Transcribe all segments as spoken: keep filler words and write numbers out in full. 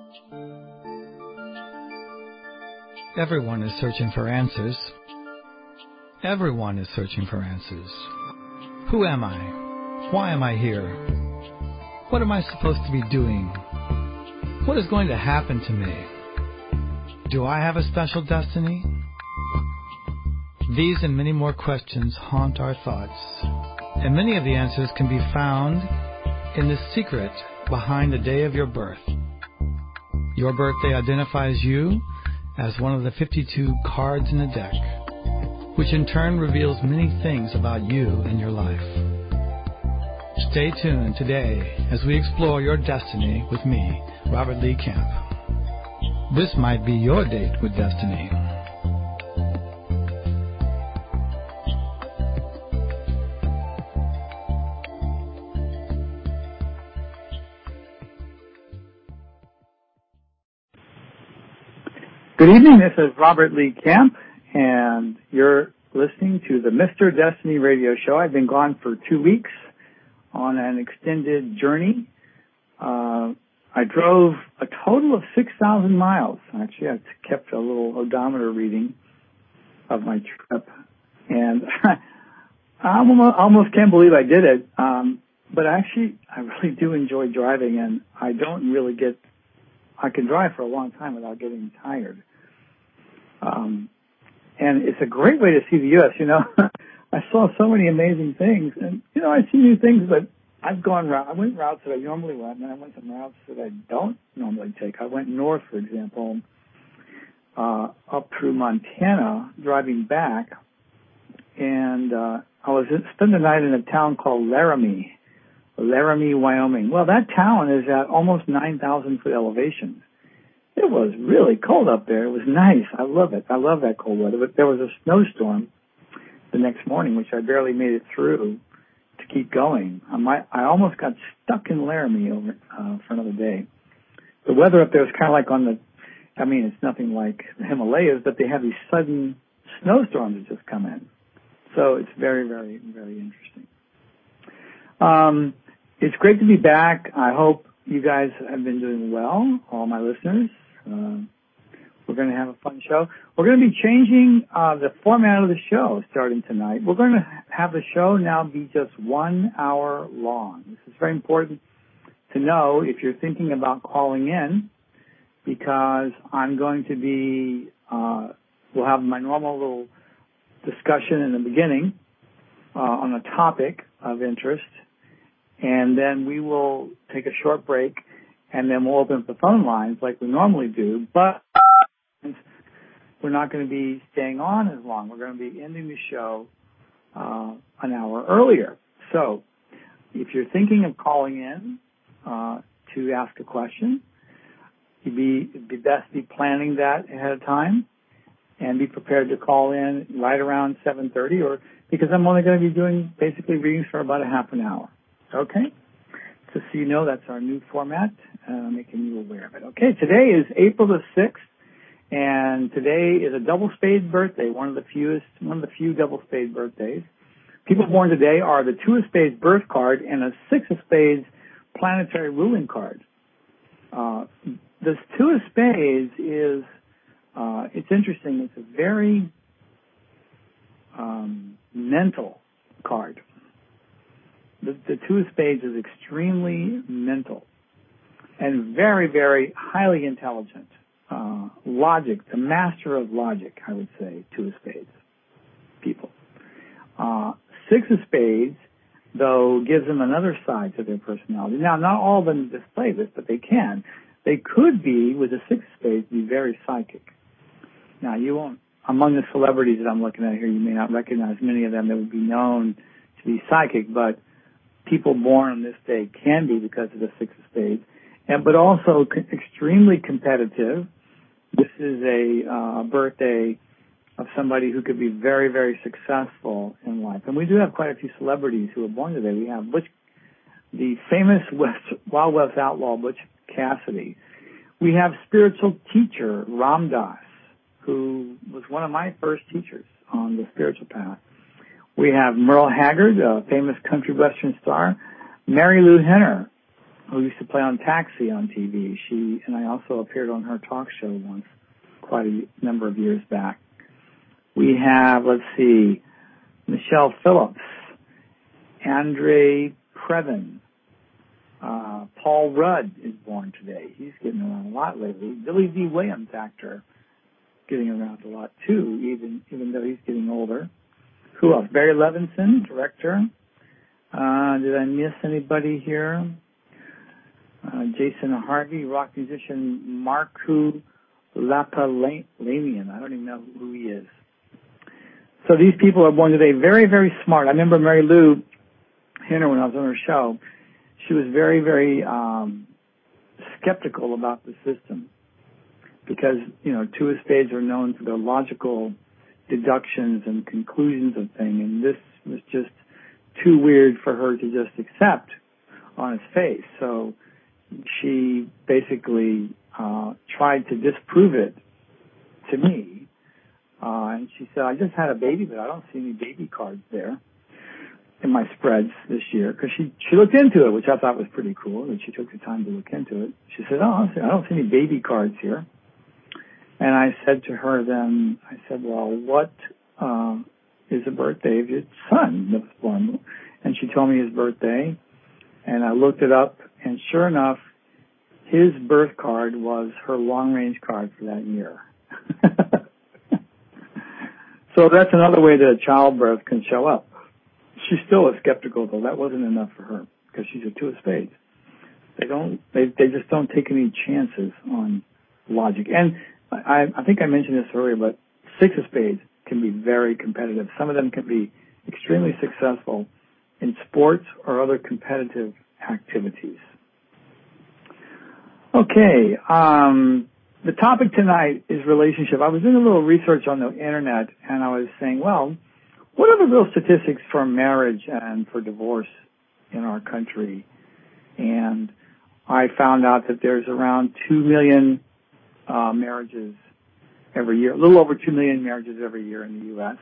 Everyone is searching for answers. Everyone is searching for answers. Who am I? Why am I here? What am I supposed to be doing? What is going to happen to me? Do I have a special destiny? These and many more questions haunt our thoughts, and many of the answers can be found in the secret behind the day of your birth. Your birthday identifies you as one of the fifty-two cards in the deck, which in turn reveals many things about you and your life. Stay tuned today as we explore your destiny with me, Robert Lee Camp. This might be your date with destiny. Good evening, this is Robert Lee Camp, and you're listening to the Mister Destiny radio show. I've been gone for two weeks on an extended journey. Uh, I drove a total of six thousand miles. Actually, I kept a little odometer reading of my trip, and I almost can't believe I did it. Um, but actually, I really do enjoy driving, and I don't really get, I can drive for a long time without getting tired. Um, and it's a great way to see the U S You know, I saw so many amazing things, and, you know, I see new things, but I've gone route, I went routes that I normally went, and then I went some routes that I don't normally take. I went north, for example, uh, up through Montana, driving back, and, uh, I was spent the night in a town called Laramie, Laramie, Wyoming. Well, that town is at almost nine thousand foot elevation. It was really cold up there. It was nice. I love it. I love that cold weather. But there was a snowstorm the next morning, which I barely made it through to keep going. I might, I almost got stuck in Laramie over uh, for another day. The weather up there is kind of like on the, I mean, it's nothing like the Himalayas, but they have these sudden snowstorms that just come in. So it's very, very, very interesting. Um, it's great to be back. I hope you guys have been doing well, all my listeners. Uh, we're going to have a fun show. We're going to be changing uh, the format of the show starting tonight. We're going to have the show now be just one hour long. This is very important to know if you're thinking about calling in, because I'm going to be, uh, we'll have my normal little discussion in the beginning uh, on a topic of interest, and then we will take a short break, and then we'll open up the phone lines like we normally do, but we're not going to be staying on as long. We're going to be ending the show uh, an hour earlier. So if you're thinking of calling in uh, to ask a question, you'd be, it'd be best to be planning that ahead of time and be prepared to call in right around seven thirty, or because I'm only going to be doing basically readings for about a half an hour. Okay? Just so you know, that's our new format, uh, making you aware of it. Okay, today is April the sixth, and today is a double spade birthday, one of the fewest, one of the few double spade birthdays. People born today are the two of spades birth card and a six of spades planetary ruling card. Uh, this two of spades is, uh, it's interesting, it's a very um, mental card. The, the two of spades is extremely mental and very, very highly intelligent. Uh, logic, the master of logic, I would say, two of spades people. Uh, six of spades, though, gives them another side to their personality. Now, not all of them display this, but they can. They could be, with the six of spades, be very psychic. Now, you won't, among the celebrities that I'm looking at here, you may not recognize many of them that would be known to be psychic, but people born on this day can be because of the six of spades, and but also co- extremely competitive. This is a uh, birthday of somebody who could be very, very successful in life. And we do have quite a few celebrities who are born today. We have Butch, the famous West, Wild West outlaw Butch Cassidy. We have spiritual teacher Ram Dass, who was one of my first teachers on the spiritual path. We have Merle Haggard, a famous country western star. Mary Lou Henner, who used to play on Taxi on T V. She and I also appeared on her talk show once, quite a number of years back. We have, let's see, Michelle Phillips, Andre Previn, uh, Paul Rudd is born today. He's getting around a lot lately. Billy D. Williams, actor, getting around a lot too, even even though he's getting older. Who else? Barry Levinson, director. Uh, did I miss anybody here? Uh, Jason Harvey, rock musician. Marku Lapalanian. I don't even know who he is. So these people are born today, very, very smart. I remember Mary Lou Henner, when I was on her show, she was very, very um, skeptical about the system because, you know, two of spades are known for their logical deductions and conclusions of things, and this was just too weird for her to just accept on its face. So she basically uh, tried to disprove it to me. Uh, and she said, I just had a baby, but I don't see any baby cards there in my spreads this year. Because she, she looked into it, which I thought was pretty cool, that she took the time to look into it. She said, oh, I don't see any baby cards here. And I said to her then, I said, well, what uh, is the birthday of your son that was born? And she told me his birthday. And I looked it up, and sure enough, his birth card was her long-range card for that year. So that's another way that a childbirth can show up. She's still a skeptical, though. That wasn't enough for her because she's a two of spades. They don't. They they just don't take any chances on logic. And I, I think I mentioned this earlier, but six of spades can be very competitive. Some of them can be extremely successful in sports or other competitive activities. Okay. Um, The topic tonight is relationship. I was doing a little research on the internet, and I was saying, well, what are the real statistics for marriage and for divorce in our country? And I found out that there's around two million uh, marriages every year, a little over two million marriages every year in the U S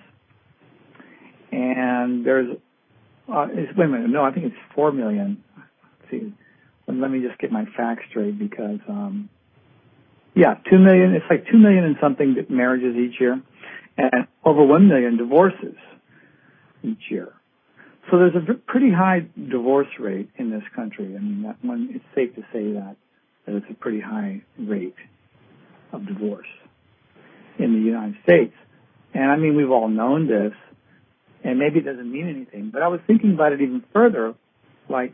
And there's, uh, it's, wait a minute, no, I think it's four million. Let's see, let me just get my facts straight because, um, Yeah, two million. It's like two million and something marriages each year, and over one million divorces each year. So there's a pretty high divorce rate in this country. I mean, that one, it's safe to say that that it's a pretty high rate of divorce in the United States. And I mean, we've all known this, and maybe it doesn't mean anything. But I was thinking about it even further, like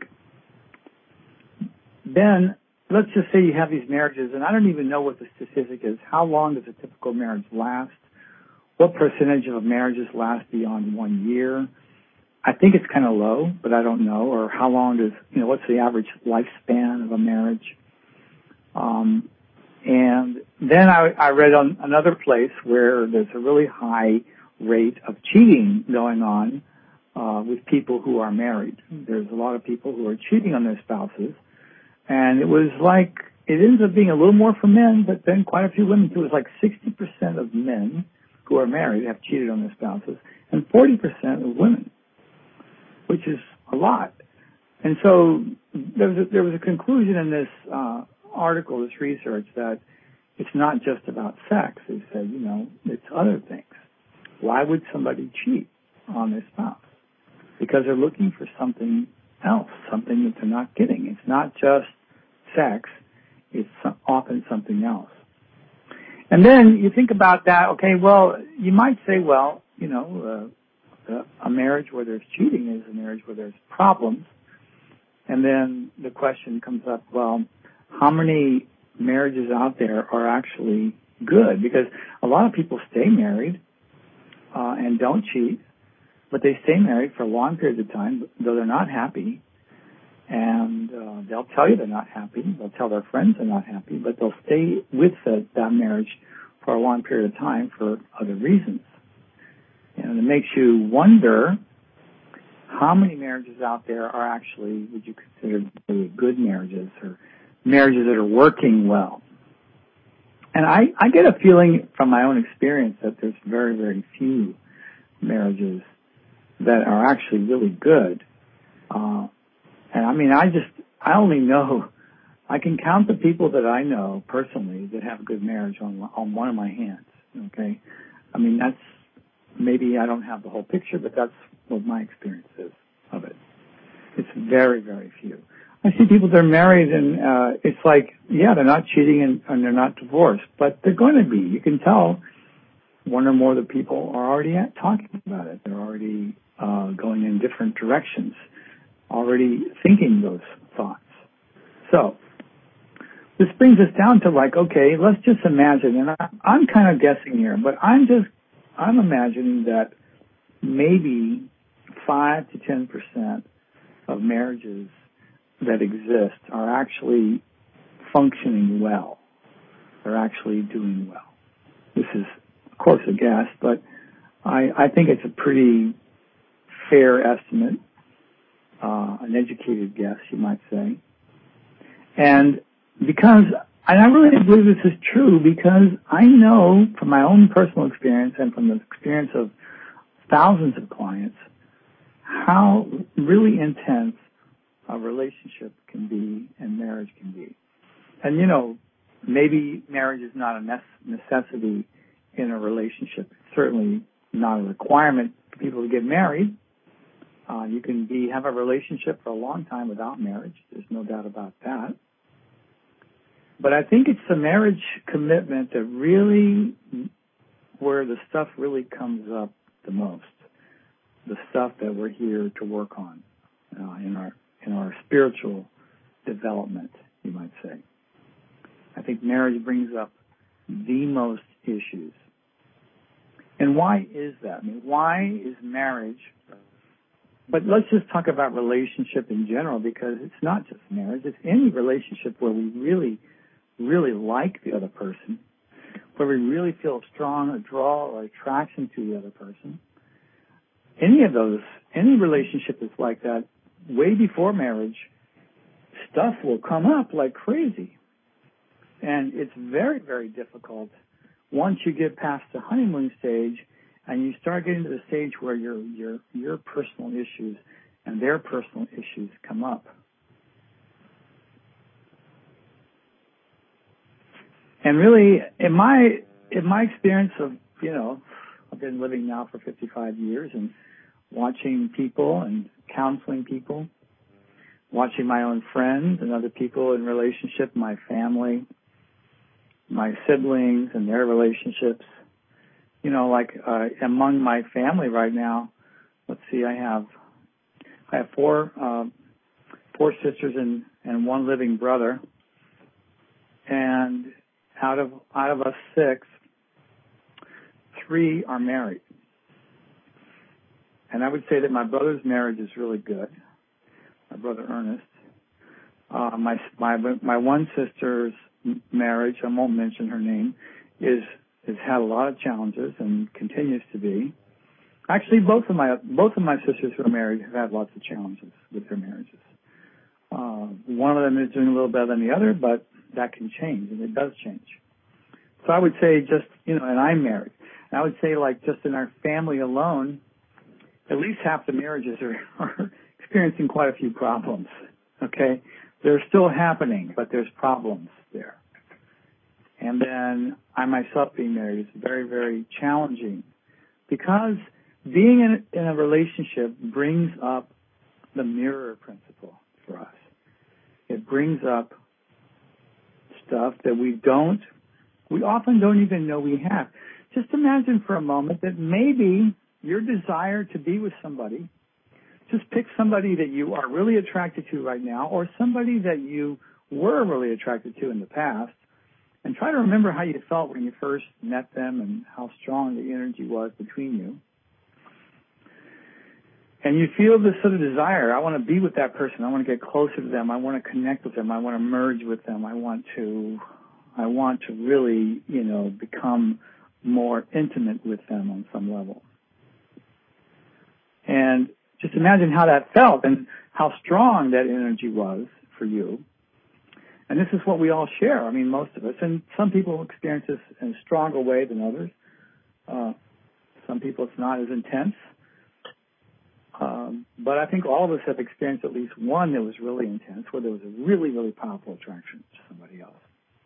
then. Let's just say you have these marriages, and I don't even know what the statistic is. How long does a typical marriage last? What percentage of marriages last beyond one year? I think it's kind of low, but I don't know. Or how long does, you know, what's the average lifespan of a marriage? Um, and then I, I read on another place where there's a really high rate of cheating going on uh, with people who are married. There's a lot of people who are cheating on their spouses. And it was like, it ends up being a little more for men, but then quite a few women too. It was like sixty percent of men who are married have cheated on their spouses, and forty percent of women, which is a lot. And so there was a, there was a conclusion in this uh, article, this research, that it's not just about sex. They said, you know, it's other things. Why would somebody cheat on their spouse? Because they're looking for something else, something that they're not getting. It's not just sex. It's often something else. And then you think about that, okay, well, you might say, well, you know, uh, a marriage where there's cheating is a marriage where there's problems. And then the question comes up, well, how many marriages out there are actually good? Because a lot of people stay married uh, and don't cheat. But they stay married for long periods of time, though they're not happy. And uh, they'll tell you they're not happy. They'll tell their friends they're not happy. But they'll stay with the, that marriage for a long period of time for other reasons. And it makes you wonder how many marriages out there are actually, would you consider really good marriages or marriages that are working well? And I, I get a feeling from my own experience that there's very, very few marriages that are actually really good. Uh, and I mean, I just, I only know, I can count the people that I know personally that have a good marriage on on one of my hands, okay? I mean, that's, maybe I don't have the whole picture, but that's what my experience is of it. It's very, very few. I see people that are married and uh, it's like, yeah, they're not cheating and, and they're not divorced, but they're going to be. You can tell one or more of the people are already at, talking about it. They're already uh, going in different directions, already thinking those thoughts. So this brings us down to like, okay, let's just imagine, and I, I'm kind of guessing here, but I'm just, I'm imagining that maybe five to ten percent of marriages that exist are actually functioning well. They're actually doing well. This is, of course, a guess, but I, I think it's a pretty fair estimate, uh, an educated guess, you might say. And because, and I really believe this is true because I know from my own personal experience and from the experience of thousands of clients how really intense a relationship can be and marriage can be. And, you know, maybe marriage is not a necessity in a relationship. It's certainly not a requirement for people to get married. Uh, you can be have a relationship for a long time without marriage. There's no doubt about that. But I think it's the marriage commitment that really, where the stuff really comes up the most. The stuff that we're here to work on uh, in our in our spiritual development, you might say. I think marriage brings up the most issues. And why is that? I mean, why is marriage? But let's just talk about relationship in general, because it's not just marriage. It's any relationship where we really, really like the other person, where we really feel strong a draw or attraction to the other person. Any of those, any relationship is like that. Way before marriage, stuff will come up like crazy. And it's very, very difficult once you get past the honeymoon stage and you start getting to the stage where your your your personal issues and their personal issues come up. And really, in my in my experience of, you know, I've been living now for fifty-five years and watching people and counseling people, watching my own friends and other people in relationship, my family, my siblings and their relationships. You know, like uh, among my family right now, let's see, I have I have four uh, four sisters and, and one living brother, and out of out of us six, three are married. And I would say that my brother's marriage is really good. My brother Ernest. Uh, my my my one sister's marriage, I won't mention her name, is has had a lot of challenges and continues to be. Actually, both of my both of my sisters who are married have had lots of challenges with their marriages. Uh, one of them is doing a little better than the other, but that can change, and it does change. So I would say just, you know, and I'm married. And I would say, like, just in our family alone, at least half the marriages are, are experiencing quite a few problems, okay? They're still happening, but there's problems there. And then I myself being married is very, very challenging because being in, in a relationship brings up the mirror principle for us. It brings up stuff that we don't, we often don't even know we have. Just imagine for a moment that maybe your desire to be with somebody, just pick somebody that you are really attracted to right now or somebody that you were really attracted to in the past, and try to remember how you felt when you first met them and how strong the energy was between you. And you feel this sort of desire, I want to be with that person, I want to get closer to them, I want to connect with them, I want to merge with them, I want to, I want to really, you know, become more intimate with them on some level. And just imagine how that felt and how strong that energy was for you. And this is what we all share, I mean, most of us. And some people experience this in a stronger way than others. Uh, some people it's not as intense. Um, but I think all of us have experienced at least one that was really intense, where there was a really, really powerful attraction to somebody else.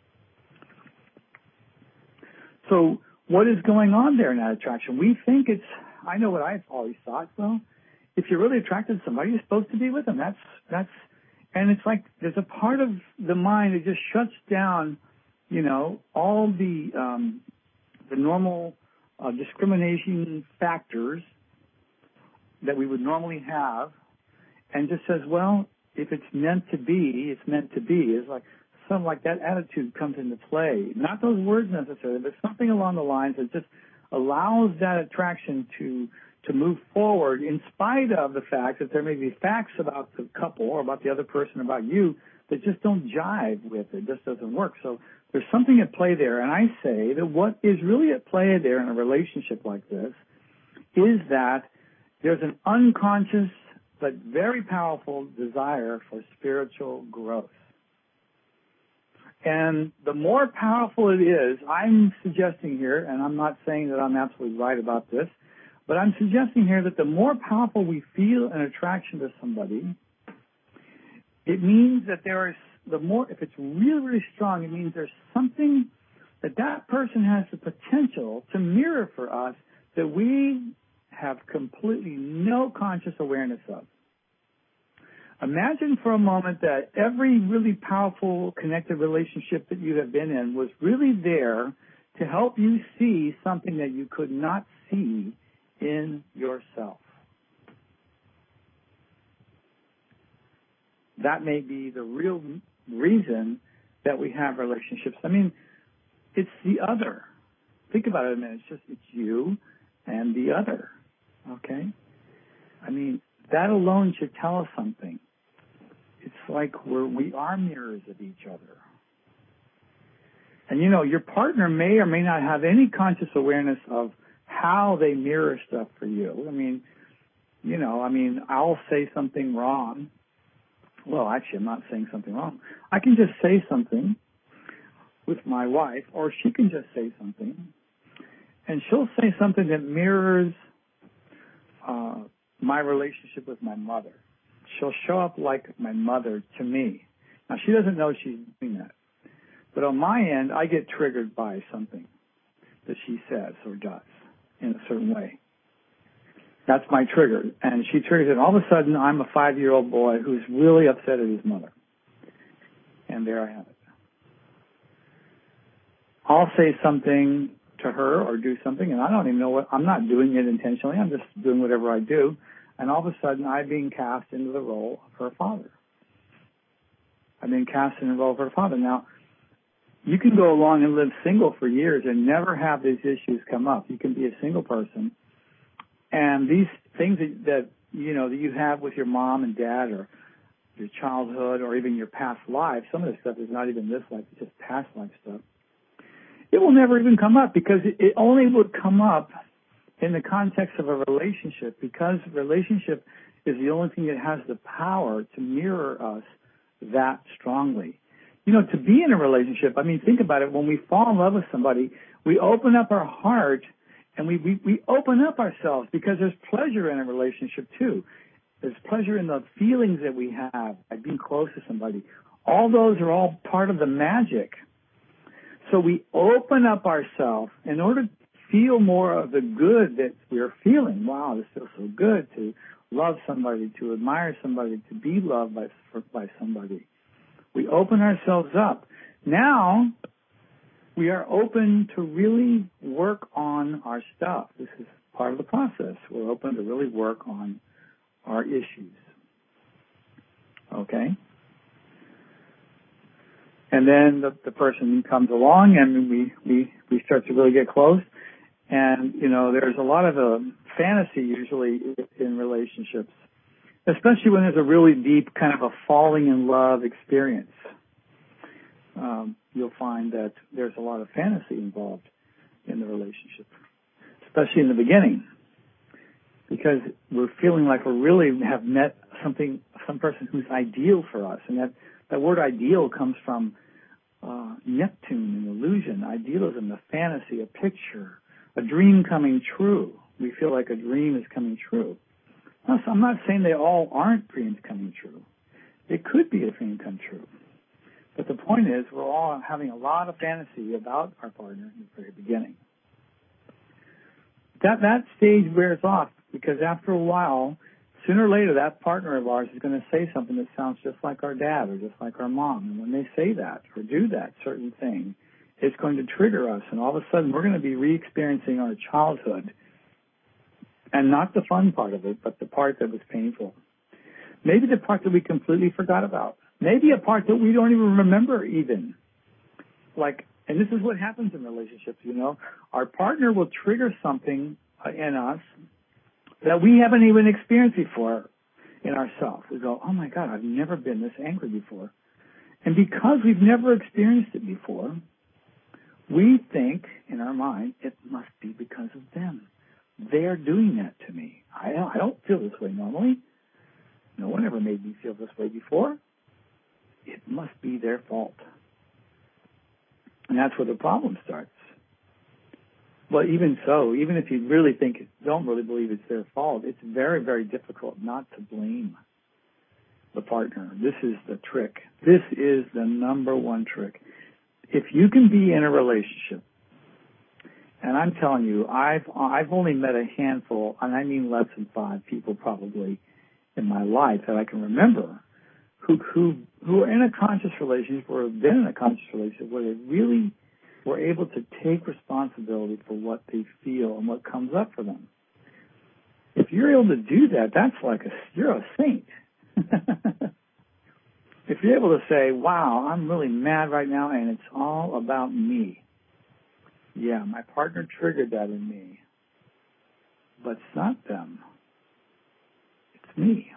So what is going on there in that attraction? We think it's, I know what I've always thought, well, if you're really attracted to somebody, you're supposed to be with them. That's, that's, and it's like there's a part of the mind that just shuts down, you know, all the, um, the normal uh, discrimination factors that we would normally have, and just says, well, if it's meant to be, it's meant to be. It's like something like that attitude comes into play. Not those words necessarily, but something along the lines that just allows that attraction to to move forward in spite of the fact that there may be facts about the couple or about the other person, about you, that just don't jive with it. It just doesn't work. So there's something at play there. And I say that what is really at play there in a relationship like this is that there's an unconscious but very powerful desire for spiritual growth. And the more powerful it is, I'm suggesting here, and I'm not saying that I'm absolutely right about this, but I'm suggesting here that the more powerful we feel an attraction to somebody, it means that there is, the more, if it's really, really strong, it means there's something that that person has the potential to mirror for us that we have completely no conscious awareness of. Imagine for a moment that every really powerful connected relationship that you have been in was really there to help you see something that you could not see in yourself. That may be the real reason that we have relationships. I mean, it's the other. Think about it a minute. It's just, it's you and the other. Okay? I mean, that alone should tell us something. It's like we're, we are mirrors of each other. And, you know, your partner may or may not have any conscious awareness of how they mirror stuff for you. I mean, you know, I mean, I'll say something wrong. Well, actually, I'm not saying something wrong. I can just say something with my wife, or she can just say something, and she'll say something that mirrors uh, my relationship with my mother. She'll show up like my mother to me. Now, she doesn't know she's doing that. But on my end, I get triggered by something that she says or does in a certain way. That's my trigger. And she triggers it. All of a sudden, I'm a five-year-old boy who's really upset at his mother. And there I have it. I'll say something to her or do something, and I don't even know what, I'm not doing it intentionally. I'm just doing whatever I do. And all of a sudden, I'm being cast into the role of her father. I'm being cast in the role of her father. Now, you can go along and live single for years and never have these issues come up. You can be a single person, and these things that, that you know that you have with your mom and dad, or your childhood, or even your past life. Some of this stuff is not even this life; it's just past life stuff. It will never even come up because it, it only would come up in the context of a relationship, because relationship is the only thing that has the power to mirror us that strongly. You know, to be in a relationship, I mean, think about it. When we fall in love with somebody, we open up our heart and we, we, we open up ourselves, because there's pleasure in a relationship too. There's pleasure in the feelings that we have by being close to somebody. All those are all part of the magic. So we open up ourselves in order to feel more of the good that we're feeling. Wow, this feels so good to love somebody, to admire somebody, to be loved by, by somebody. We open ourselves up. Now, we are open to really work on our stuff. This is part of the process. We're open to really work on our issues. Okay? And then the, the person comes along, and we, we, we start to really get close. And, you know, there's a lot of uh, fantasy usually in relationships, especially when there's a really deep kind of a falling in love experience. Um, you'll find that there's a lot of fantasy involved in the relationship, especially in the beginning, because we're feeling like we really have met something, some person who's ideal for us. And that, that word ideal comes from uh, Neptune, an illusion, idealism, a fantasy, a picture, a dream coming true. We feel like a dream is coming true. Now, so I'm not saying they all aren't dreams coming true. It could be a dream come true. But the point is, we're all having a lot of fantasy about our partner in the very beginning. That that stage wears off because after a while, sooner or later, that partner of ours is going to say something that sounds just like our dad or just like our mom. And when they say that or do that certain thing, it's going to trigger us. And all of a sudden, we're going to be re-experiencing our childhood. And not the fun part of it, but the part that was painful. Maybe the part that we completely forgot about. Maybe a part that we don't even remember even. Like, and this is what happens in relationships, you know. Our partner will trigger something in us that we haven't even experienced before in ourselves. We go, oh my God, I've never been this angry before. And because we've never experienced it before, we think in our mind, it must be because of them. They're doing that to me. I don't, I don't feel this way normally. No one ever made me feel this way before. It must be their fault. And that's where the problem starts. But even so, even if you really think, don't really believe it's their fault, it's very, very difficult not to blame the partner. This is the trick. This is the number one trick. If you can be in a relationship, and I'm telling you, I've I've only met a handful, and I mean less than five people probably in my life that I can remember who who who are in a conscious relationship or have been in a conscious relationship where they really were able to take responsibility for what they feel and what comes up for them. If you're able to do that, that's like a you're a saint. If you're able to say, wow, I'm really mad right now and it's all about me. Yeah, my partner triggered that in me. But it's not them. It's me.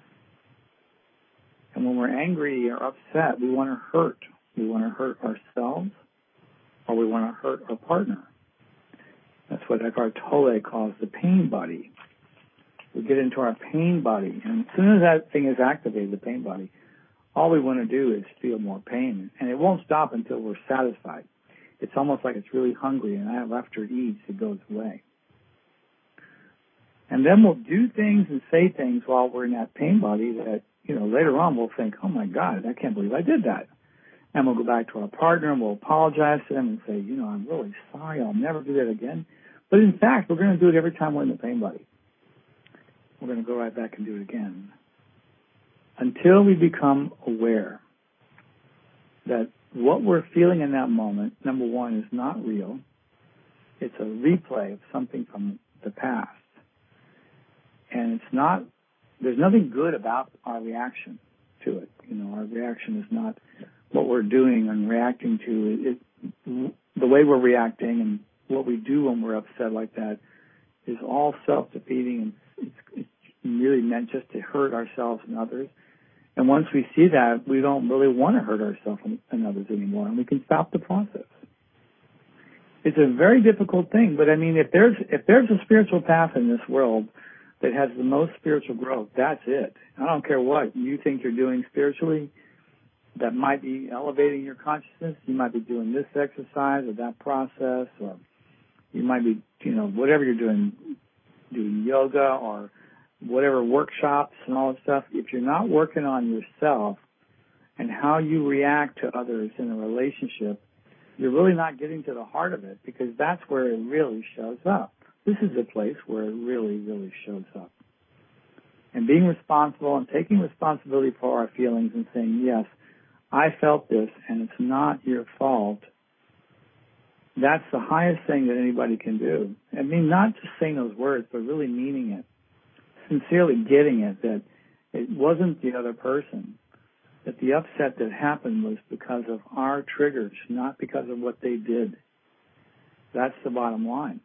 And when we're angry or upset, we want to hurt. We want to hurt ourselves or we want to hurt our partner. That's what Eckhart Tolle calls the pain body. We get into our pain body. And as soon as that thing is activated, the pain body, all we want to do is feel more pain. And it won't stop until we're satisfied. It's almost like it's really hungry, and after it eats, it goes away. And then we'll do things and say things while we're in that pain body that, you know, later on we'll think, oh, my God, I can't believe I did that. And we'll go back to our partner and we'll apologize to them and say, you know, I'm really sorry. I'll never do that again. But in fact, we're going to do it every time we're in the pain body. We're going to go right back and do it again until we become aware that what we're feeling in that moment, number one, is not real. It's a replay of something from the past. And it's not, there's nothing good about our reaction to it. You know, our reaction is not what we're doing and reacting to. It, the way we're reacting and what we do when we're upset like that is all self-defeating and it's, it's really meant just to hurt ourselves and others. And once we see that, we don't really want to hurt ourselves and others anymore, and we can stop the process. It's a very difficult thing, but I mean, if there's if there's a spiritual path in this world that has the most spiritual growth, that's it. I don't care what you think you're doing spiritually that might be elevating your consciousness. You might be doing this exercise or that process, or you might be, you know, whatever you're doing, doing yoga or whatever workshops and all that stuff. If you're not working on yourself and how you react to others in a relationship, you're really not getting to the heart of it, because that's where it really shows up. This is the place where it really, really shows up. And being responsible and taking responsibility for our feelings and saying, yes, I felt this and it's not your fault. That's the highest thing that anybody can do. I mean, not just saying those words, but really meaning it. Sincerely getting it, that it wasn't the other person, that the upset that happened was because of our triggers, not because of what they did. That's the bottom line.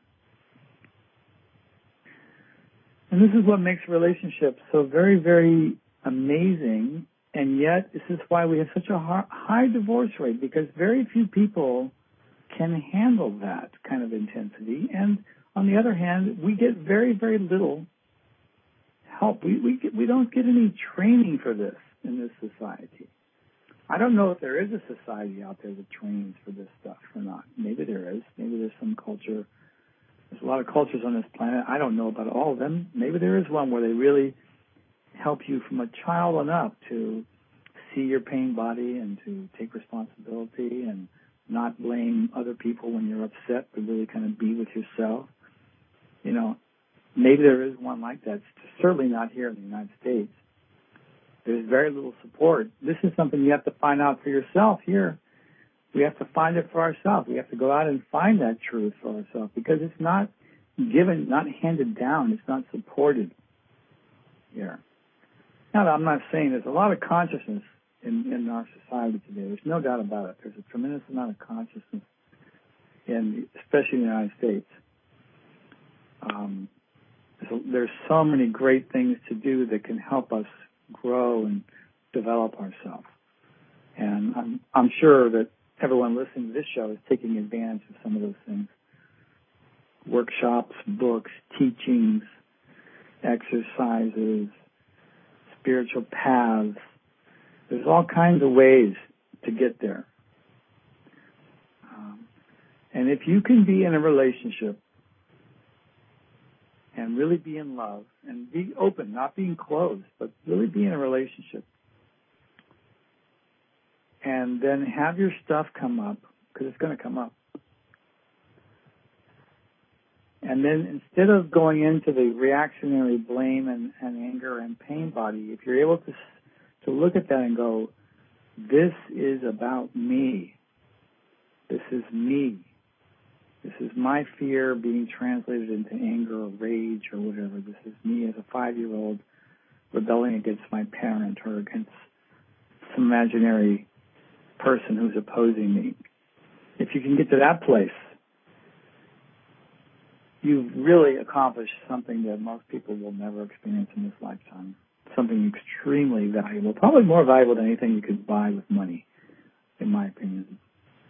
And this is what makes relationships so very, very amazing, and yet this is why we have such a high divorce rate, because very few people can handle that kind of intensity, and on the other hand, we get very, very little help. We we get, we don't get any training for this in this society. I don't know if there is a society out there that trains for this stuff or not. Maybe there is. Maybe there's some culture, a There's a lot of cultures on this planet. I don't know about all of them. Maybe there is one where they really help you from a child on up to see your pain body and to take responsibility and not blame other people when you're upset, but really kind of be with yourself. You know, maybe there is one like that. It's certainly not here in the United States. There's very little support. This is something you have to find out for yourself here. We have to find it for ourselves. We have to go out and find that truth for ourselves because it's not given, not handed down. It's not supported here. Now, I'm not saying there's a lot of consciousness in, in our society today. There's no doubt about it. There's a tremendous amount of consciousness, in, especially in the United States. Um, there's, there's so many great things to do that can help us grow and develop ourselves. And I'm, I'm sure that everyone listening to this show is taking advantage of some of those things. Workshops, books, teachings, exercises, spiritual paths. There's all kinds of ways to get there. Um, and if you can be in a relationship and really be in love and be open, not being closed, but really be in a relationship, and then have your stuff come up, because it's going to come up. And then instead of going into the reactionary blame and, and anger and pain body, if you're able to to look at that and go, this is about me. This is me. This is my fear being translated into anger or rage or whatever. This is me as a five-year-old rebelling against my parent or against some imaginary person who's opposing me. If you can get to that place, you've really accomplished something that most people will never experience in this lifetime. Something extremely valuable, probably more valuable than anything you could buy with money, in my opinion.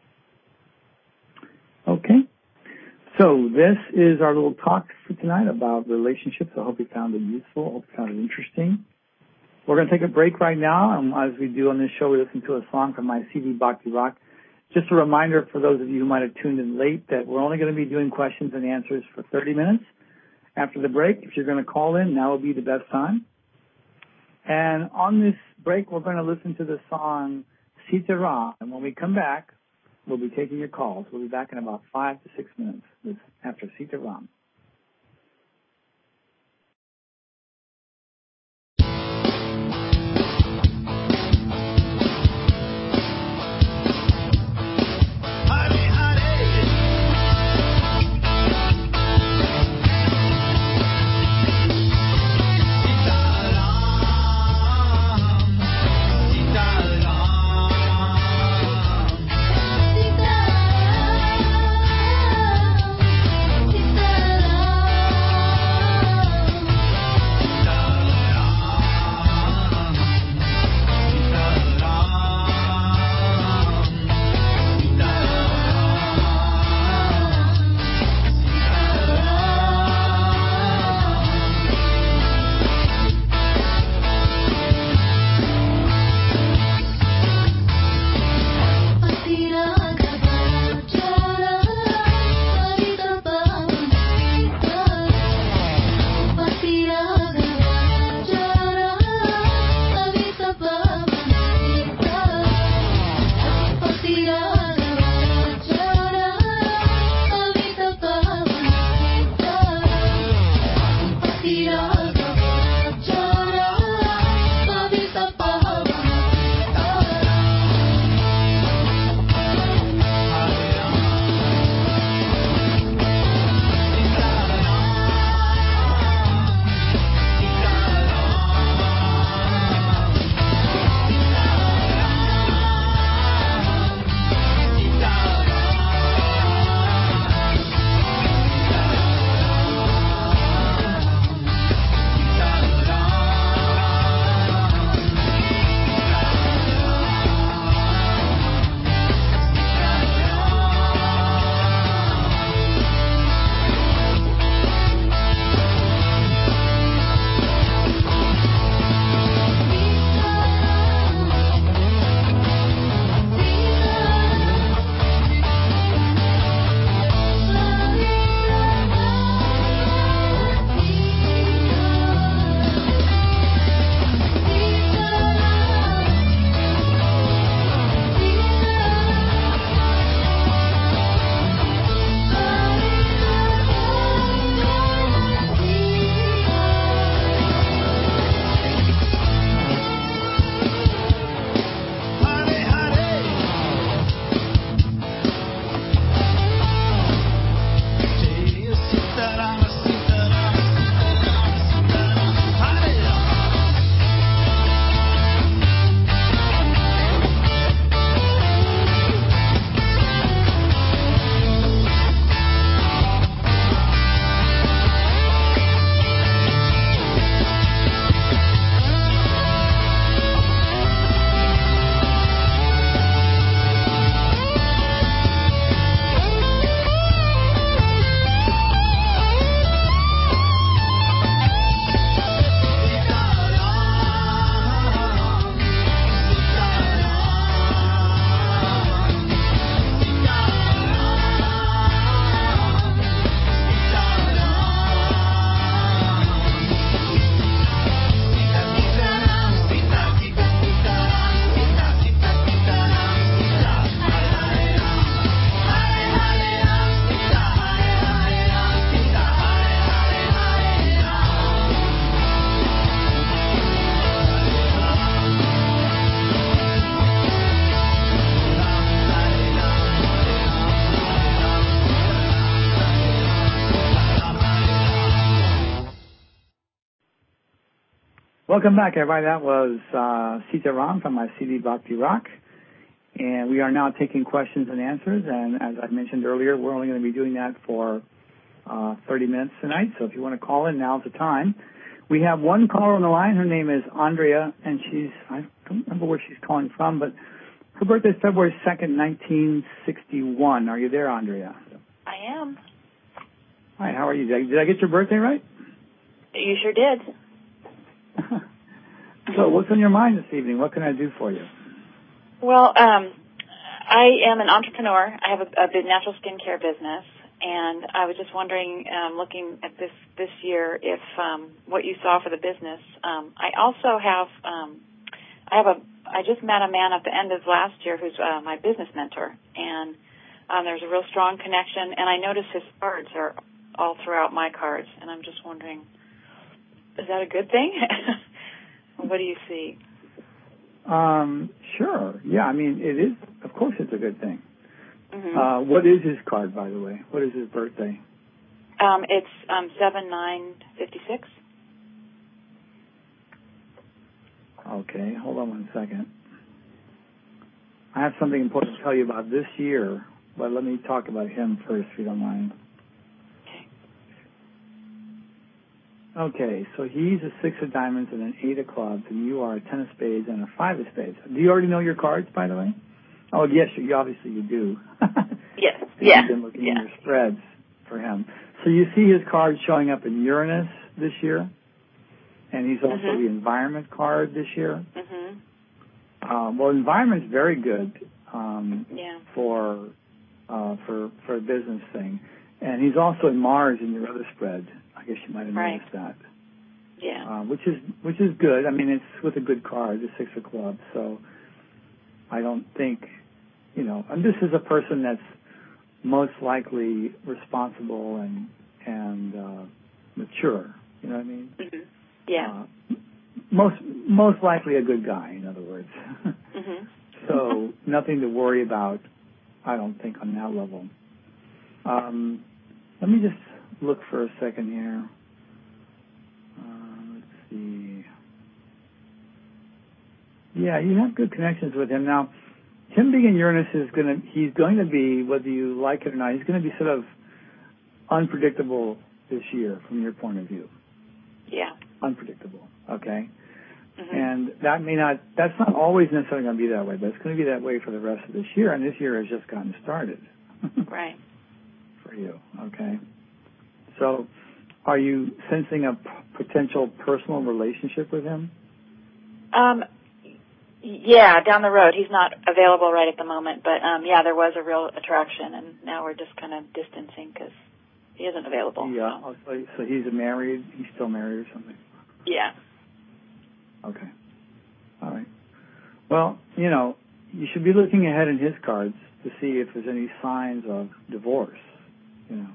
Okay. So this is our little talk for tonight about relationships. I hope you found it useful. I hope you found it interesting. We're going to take a break right now. And as we do on this show, we listen to a song from my C D, Bhakti Rock. Just a reminder for those of you who might have tuned in late that we're only going to be doing questions and answers for thirty minutes. After the break, if you're going to call in, now will be the best time. And on this break, we're going to listen to the song Sita Ram. And when we come back, we'll be taking your calls. We'll be back in about five to six minutes after Sita Ram. Sita Welcome back, everybody. That was uh, Sita Ram from my C D Bhakti Rock. And we are now taking questions and answers. And as I mentioned earlier, we're only going to be doing that for uh, thirty minutes tonight. So if you want to call in, now's the time. We have one caller on the line. Her name is Andrea, and she's, I don't remember where she's calling from, but her birthday is February second, nineteen sixty-one. Are you there, Andrea? I am. Hi, how are you? Did I, did I get your birthday right? You sure did. So what's on your mind this evening? What can I do for you? Well, um, I am an entrepreneur. I have a, a big natural skincare business, and I was just wondering, um, looking at this this year, if um, what you saw for the business. Um, I also have, um, I have a, I just met a man at the end of last year who's uh, my business mentor, and um, there's a real strong connection. And I notice his cards are all throughout my cards, and I'm just wondering, is that a good thing? What do you see? Um, sure. Yeah, I mean, it is, of course it's a good thing. Mm-hmm. Uh, what is his card, by the way? What is his birthday? Um, it's um, seven nine fifty-six. Okay, hold on one second. I have something important to tell you about this year, but let me talk about him first, if you don't mind. Okay, so he's a six of diamonds and an eight of clubs, and you are a ten of spades and a five of spades. Do you already know your cards, by the way? Oh, yes, you obviously you do. Yes, yeah. You've been looking yeah. at your spreads for him. So you see his card showing up in Uranus this year, and he's also mm-hmm. the environment card this year. Mm-hmm. Um, well, environment's very good um, yeah. for uh, for for a business thing, and he's also in Mars in your other spread. I guess you might have right. noticed that. Yeah. Uh, which is which is good. I mean, it's with a good card, the six of clubs. So I don't think, you know, and this is a person that's most likely responsible and and uh, mature. You know what I mean? Mm-hmm. Yeah. Uh, most most likely a good guy. In other words. mm-hmm. So nothing to worry about. I don't think on that level. Um, let me just look for a second here. Uh, let's see. Yeah, you have good connections with him. Now, him being in Uranus is going to, he's going to be, whether you like it or not, he's going to be sort of unpredictable this year from your point of view. Yeah. Unpredictable, okay? Mm-hmm. And that may not, that's not always necessarily going to be that way, but it's going to be that way for the rest of this year, and this year has just gotten started. Right. For you, okay? So, are you sensing a p- potential personal relationship with him? Um, yeah, down the road. He's not available right at the moment, but um, yeah, there was a real attraction, and now we're just kind of distancing because he isn't available. Yeah, So. oh, so, so he's married. He's still married or something. Yeah. Okay. All right. Well, you know, you should be looking ahead in his cards to see if there's any signs of divorce. You know.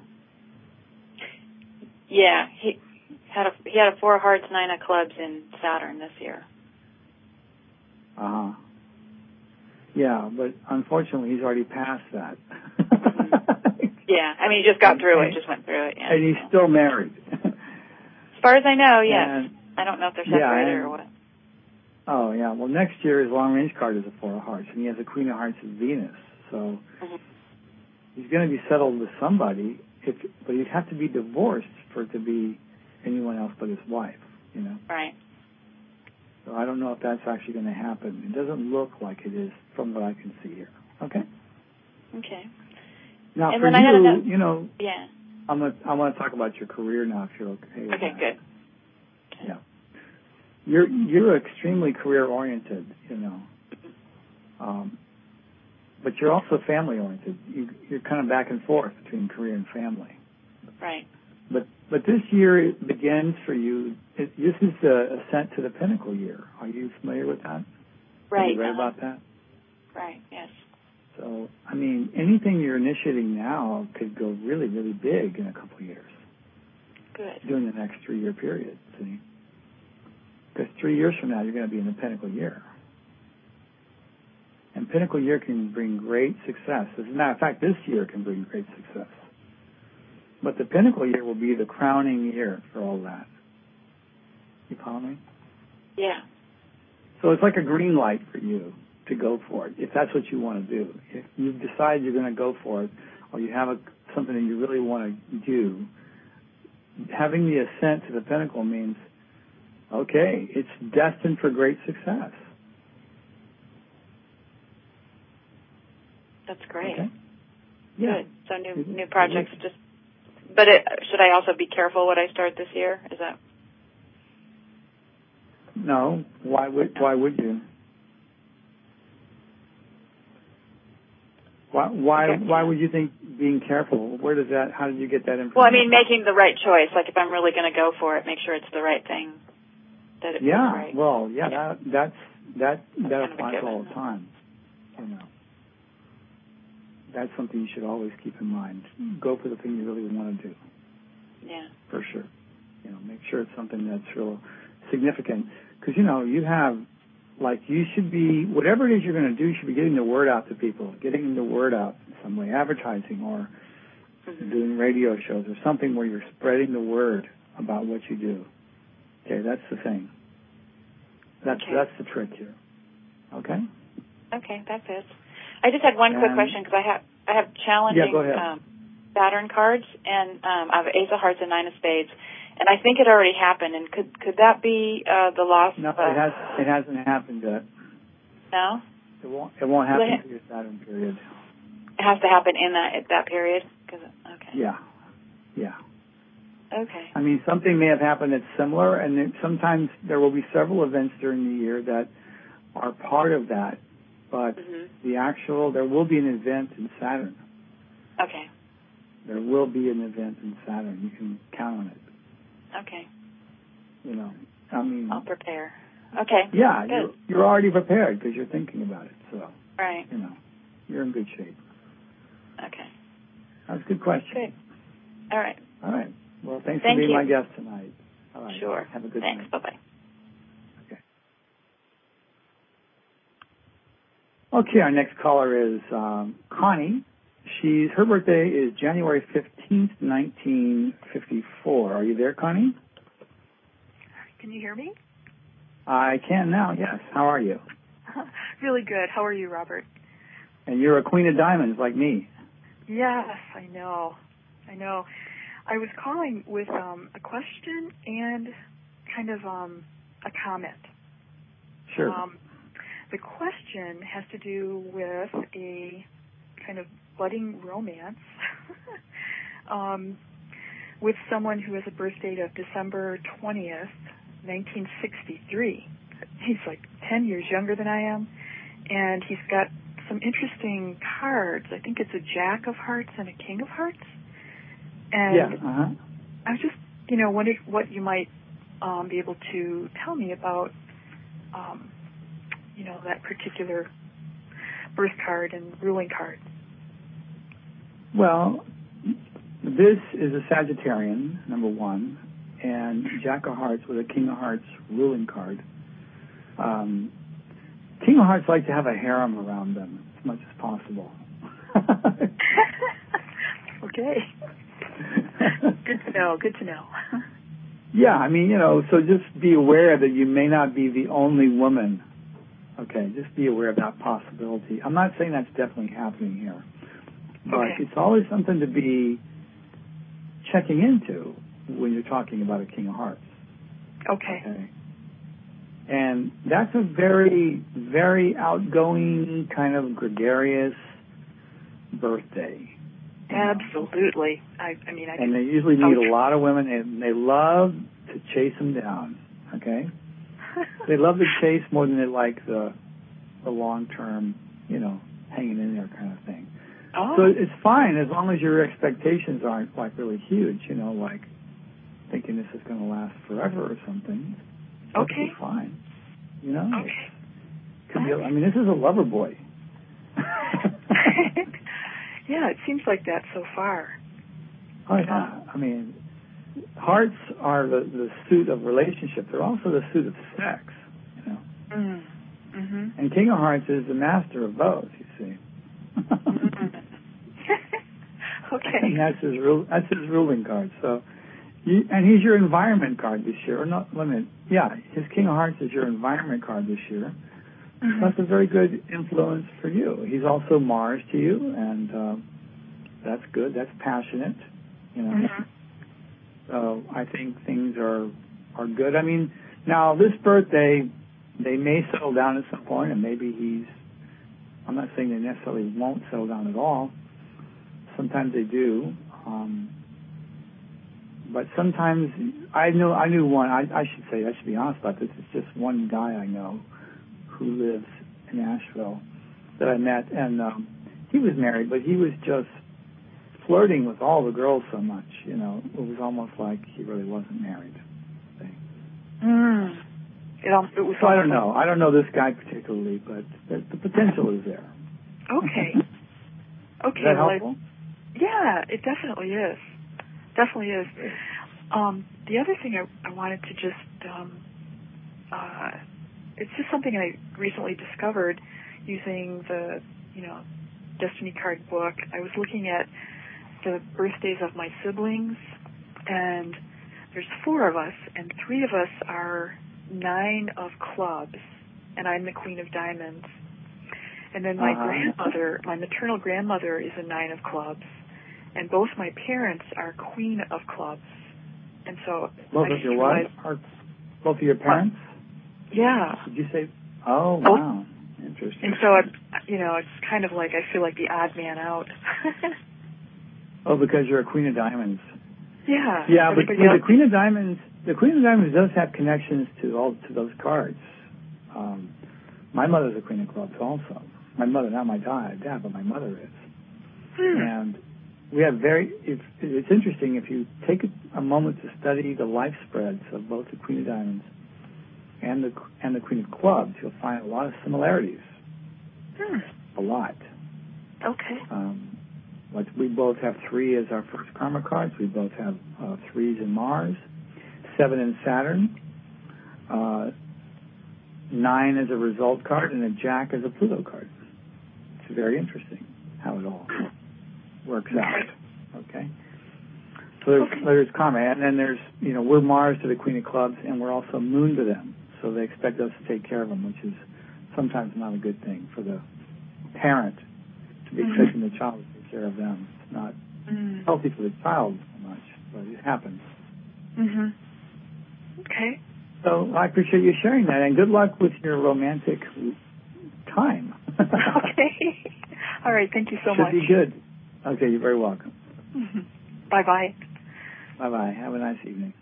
Yeah, he had a he had a four of hearts, nine of clubs in Saturn this year. Uh huh. Yeah, but unfortunately, he's already passed that. Mm-hmm. Yeah, I mean, he just got through and, it, just went through it. Yeah, and he's so. still married. As far as I know, yes. And, I don't know if they're yeah, separated and, or what. Oh, yeah. Well, next year his long-range card is a four of hearts, and he has a queen of hearts in Venus. So mm-hmm. he's going to be settled with somebody, if, but he'd have to be divorced for it to be anyone else but his wife, you know? Right. So I don't know if that's actually going to happen. It doesn't look like it is from what I can see here. Okay? Okay. Now, and for then I you, know, you know, yeah. I'm gonna, I want to talk about your career now, if you're okay with Okay, that. good. Okay. Yeah. You're, you're extremely career-oriented, you know. Um, but you're also family-oriented. You, you're kind of back and forth between career and family. Right. But but this year it begins for you. It, this is the ascent to the pinnacle year. Are you familiar with that? Right. Have you read uh-huh. about that? Right. Yes. So I mean, anything you're initiating now could go really, really big in a couple of years. Good. During the next three-year period. See, because three years from now you're going to be in the pinnacle year. And pinnacle year can bring great success. As a matter of fact, this year can bring great success. But the pinnacle year will be the crowning year for all that. You follow me? Yeah. So it's like a green light for you to go for it, if that's what you want to do. If you decide you're going to go for it, or you have a, something that you really want to do, having the ascent to the pinnacle means, okay, it's destined for great success. That's great. Okay. Yeah. Good. So new new projects just. But it, should I also be careful what I start this year? Is that? No. Why would Why would you? Why Why Okay. Why would you think being careful? Where does that? How did you get that information? Well, I mean, making the right choice. Like if I'm really going to go for it, make sure it's the right thing. That it yeah. feels right. Well, yeah. Yeah. That that's that that Kind of a applies given. all the time. You know. That's something you should always keep in mind. Go for the thing you really want to do. Yeah. For sure. You know, make sure it's something that's real significant. Because, you know, you have, like, you should be, whatever it is you're going to do, you should be getting the word out to people, getting the word out in some way, advertising or mm-hmm. doing radio shows or something where you're spreading the word about what you do. Okay, that's the thing. That's okay. that's the trick here. Okay? Okay, that's it. I just had one and, quick question because I have I have challenging yeah, go ahead. Um, Saturn cards, and um, I have Ace of Hearts and Nine of Spades, and I think it already happened. And could could that be uh, the loss? No, of, uh, it has it hasn't happened yet. No, it won't it won't happen ha- for your Saturn period. It has to happen in that at that period. Cause, okay. Yeah, yeah. Okay. I mean, something may have happened that's similar, and then sometimes there will be several events during the year that are part of that. But mm-hmm. the actual, there will be an event in Saturn. Okay. There will be an event in Saturn. You can count on it. Okay. You know, I mean. I'll prepare. Okay. Yeah, good. you're, you're already prepared because you're thinking about it. So, right. You know, you're in good shape. Okay. That's a good question. Great. All right. All right. Well, thanks Thank for being you. my guest tonight. All right. Sure. Have a good Thanks. night. Bye-bye. Okay, our next caller is um, Connie. She's her birthday is January fifteenth, nineteen fifty-four. Are you there, Connie? Can you hear me? I can now, yes. How are you? Really good. How are you, Robert? And you're a queen of diamonds like me. Yes, I know. I know. I was calling with um, a question and kind of um, a comment. Sure. Um, The question has to do with a kind of budding romance um, with someone who has a birth date of December twentieth, nineteen sixty-three. He's like ten years younger than I am, and he's got some interesting cards. I think it's a Jack of Hearts and a King of Hearts. And yeah, uh-huh. I was just, you know, wondering what you might um, be able to tell me about um, you know, that particular birth card and ruling card. Well, this is a Sagittarian, number one, and Jack of Hearts with a King of Hearts ruling card. Um, King of Hearts like to have a harem around them as much as possible. Okay. Good to know, good to know. Yeah, I mean, you know, so just be aware that you may not be the only woman. Okay, just be aware of that possibility. I'm not saying that's definitely happening here, but okay. It's always something to be checking into when you're talking about a King of Hearts. Okay. Okay. And that's a very, very outgoing, kind of gregarious birthday. Absolutely. I, I mean, I and they usually meet a lot of women, and they love to chase them down. Okay. They love the chase more than they like the the long-term, you know, hanging in there kind of thing. Oh. So it's fine as long as your expectations aren't like really huge, you know, like thinking this is going to last forever or something. Okay. It's fine. You know? Okay. Could be, I mean, this is a lover boy. Yeah, it seems like that so far. Oh, yeah. I mean, hearts are the, the suit of relationship. They're also the suit of sex, you know. Mm. Mm-hmm. And King of Hearts is the master of both, you see. Mm-hmm. Okay. And that's his, ru- that's his ruling card. So You, and he's your environment card this year. Or not, let me, yeah, his King of Hearts is your environment card this year. Mm-hmm. That's a very good influence for you. He's also Mars to you, and uh, that's good. That's passionate, you know. Mm-hmm. So I think things are are good. I mean, now this birthday, they may settle down at some point, and maybe he's, I'm not saying they necessarily won't settle down at all. Sometimes they do. Um, but sometimes, I know, I knew one, I, I should say, I should be honest about this, it's just one guy I know who lives in Asheville that I met, and um, he was married, but he was just flirting with all the girls so much, you know, it was almost like he really wasn't married. Mm. It, um, it was so I don't know. I don't know this guy particularly, but the, the potential is there. Okay. Okay. Is that well, helpful? I, yeah, it definitely is. Definitely is. Um, the other thing I, I wanted to just, um, uh, it's just something I recently discovered using the, you know, Destiny card book. I was looking at the birthdays of my siblings, and there's four of us, and three of us are nine of clubs, and I'm the Queen of Diamonds. And then my uh-huh. grandmother, my maternal grandmother, is a nine of clubs, and both my parents are Queen of clubs. And so both I of your what? Are both of your parents? Uh, yeah. Did you say? Oh, both. Wow, interesting. And so it, you know, it's kind of like I feel like the odd man out. Oh, because you're a Queen of Diamonds. Yeah. Yeah, but see, the Queen of Diamonds, the Queen of Diamonds does have connections to all to those cards. Um, my mother's a Queen of Clubs also. My mother, not my dad, dad, but my mother is. Hmm. And we have very. It's, it's interesting if you take a, a moment to study the life spreads of both the Queen of Diamonds and the and the Queen of Clubs, you'll find a lot of similarities. Hmm. A lot. Okay. Um, Like we both have three as our first karma cards. We both have uh, threes in Mars, seven in Saturn, uh, nine as a result card, and a Jack as a Pluto card. It's very interesting how it all works out. Okay. So there's, okay. there's karma, and then there's, you know, we're Mars to the Queen of Clubs, and we're also Moon to them. So they expect us to take care of them, which is sometimes not a good thing for the parent to be mm-hmm. expecting the child to take care of them. It's not mm. healthy for the child so much, but it happens. Mm-hmm. Okay. So I appreciate you sharing that, and good luck with your romantic time. Okay. All right. Thank you so Should much. Should be good. Okay. You're very welcome. Mm-hmm. Bye-bye. Bye-bye. Have a nice evening.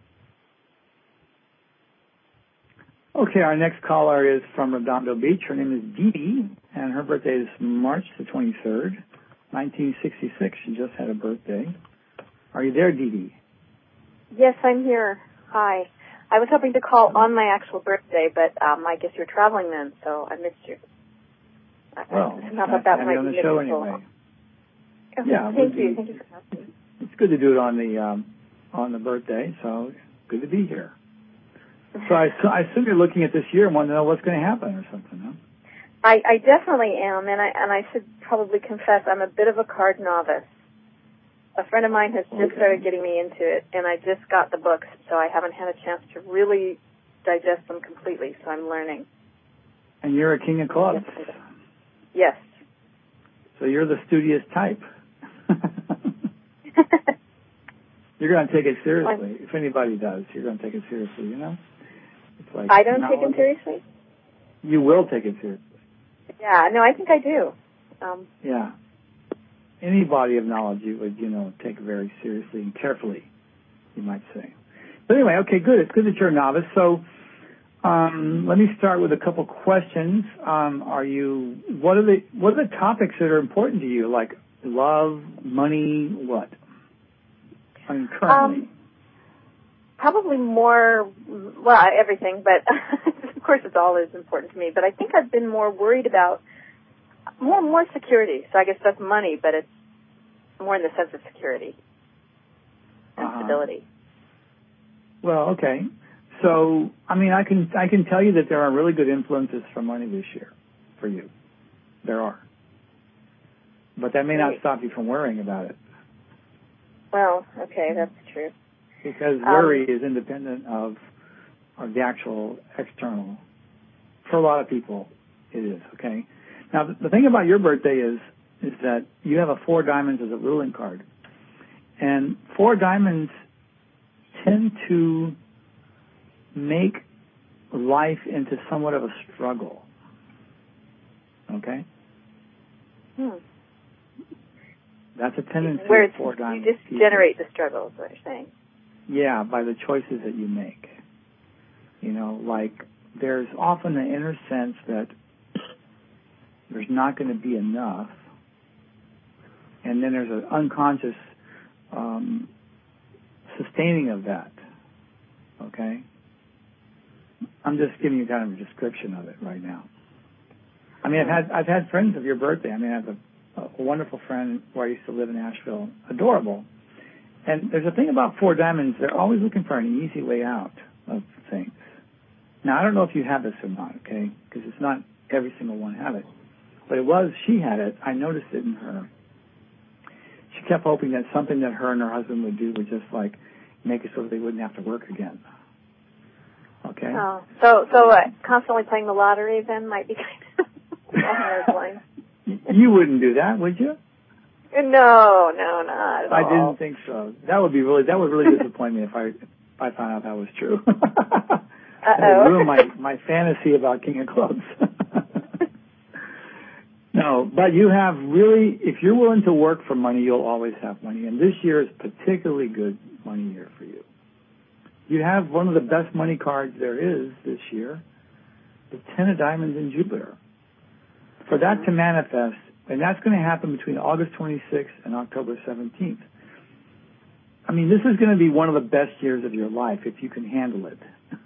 Okay, our next caller is from Redondo Beach. Her name is Dee Dee, and her birthday is March the twenty-third, nineteen sixty-six. She just had a birthday. Are you there, Dee Dee? Yes, I'm here. Hi. I was hoping to call on my actual birthday, but um, I guess you're traveling then, so I missed you. Well, I nice to have you on the show anyway. Oh, yeah, thank you. Be, thank you for asking. It's good to do it on the um, on the birthday, so good to be here. So I, so I assume you're looking at this year and want to know what's going to happen or something, huh? I, I definitely am, and I and I should probably confess I'm a bit of a card novice. A friend of mine has just okay. started getting me into it, and I just got the books, so I haven't had a chance to really digest them completely, so I'm learning. And you're a king of clubs. Yes. So you're the studious type. You're going to take it seriously. If anybody does, you're going to take it seriously, you know? It's like I don't take it seriously? You will take it seriously. Yeah, no, I think I do. Um, yeah. Any body of knowledge you would, you know, take very seriously and carefully, you might say. But anyway, okay, good. It's good that you're a novice. So um, let me start with a couple questions. Um, are you, what are the, what are the topics that are important to you, like love, money, what? I mean, currently. Um, probably more, well, everything, but of course it's all is important to me. But I think I've been more worried about more more security. So I guess that's money, but it's more in the sense of security and uh-huh. stability. Well, okay. So, I mean, I can I can tell you that there are really good influences from money this year for you. There are. But that may not stop you from worrying about it. Well, okay, that's true. because worry um, is independent of, of the actual external. For a lot of people, it is, okay? Now, the, the thing about your birthday is is that you have a four diamonds as a ruling card. And four diamonds tend to make life into somewhat of a struggle. Okay? Hmm. That's a tendency Where of four diamonds. You just people. generate the struggle, is what you're saying. Yeah, by the choices that you make. You know, like there's often an inner sense that there's not going to be enough. And then there's an unconscious um, sustaining of that. Okay? I'm just giving you kind of a description of it right now. I mean, I've had I've had friends of your birthday. I mean, I have a, a wonderful friend where I used to live in Asheville. Adorable. And there's a thing about four diamonds. They're always looking for an easy way out of things. Now, I don't know if you have this or not, okay? Because it's not every single one have it. But it was, she had it. I noticed it in her. She kept hoping that something that her and her husband would do would just, like, make it so that they wouldn't have to work again. Okay? Oh, so so uh, constantly playing the lottery then might be kind of along those lines. You wouldn't do that, would you? No, no, not at I all. didn't think so. That would be really, that would really disappoint me if I, if I found out that was true. Uh-oh. That would ruin my, my fantasy about King of Clubs. No, but you have really, if you're willing to work for money, you'll always have money. And this year is particularly good money year for you. You have one of the best money cards there is this year, the Ten of Diamonds in Jupiter. For that to manifest, and that's going to happen between August twenty-sixth and October seventeenth. I mean, this is going to be one of the best years of your life if you can handle it.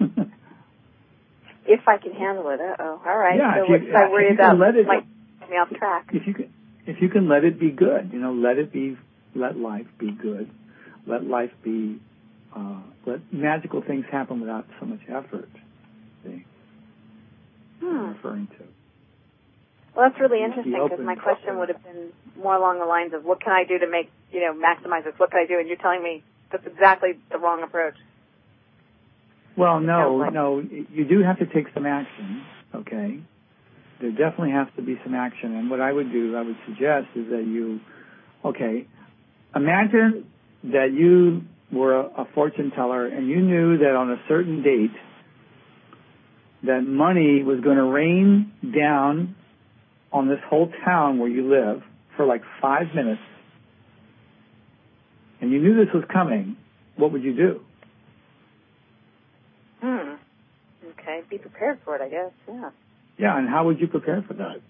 If I can handle it, uh-oh. All right. Yeah, so if what you, should I worry about? Let it, like, me off track. If you can, if you can let it be good, you know, let it be, let life be good. Let life be, uh, let magical things happen without so much effort. See? Hmm. I'm referring to. Well, that's really interesting because my question would have been more along the lines of what can I do to make, you know, maximize this? What can I do? And you're telling me that's exactly the wrong approach. Well, no, like. no, you do have to take some action, okay? There definitely has to be some action. And what I would do, I would suggest is that you, okay, imagine that you were a, a fortune teller and you knew that on a certain date that money was going to rain down on this whole town where you live for like five minutes, and you knew this was coming. What would you do? Hmm. Okay. Be prepared for it, I guess. Yeah. Yeah, and how would you prepare for that?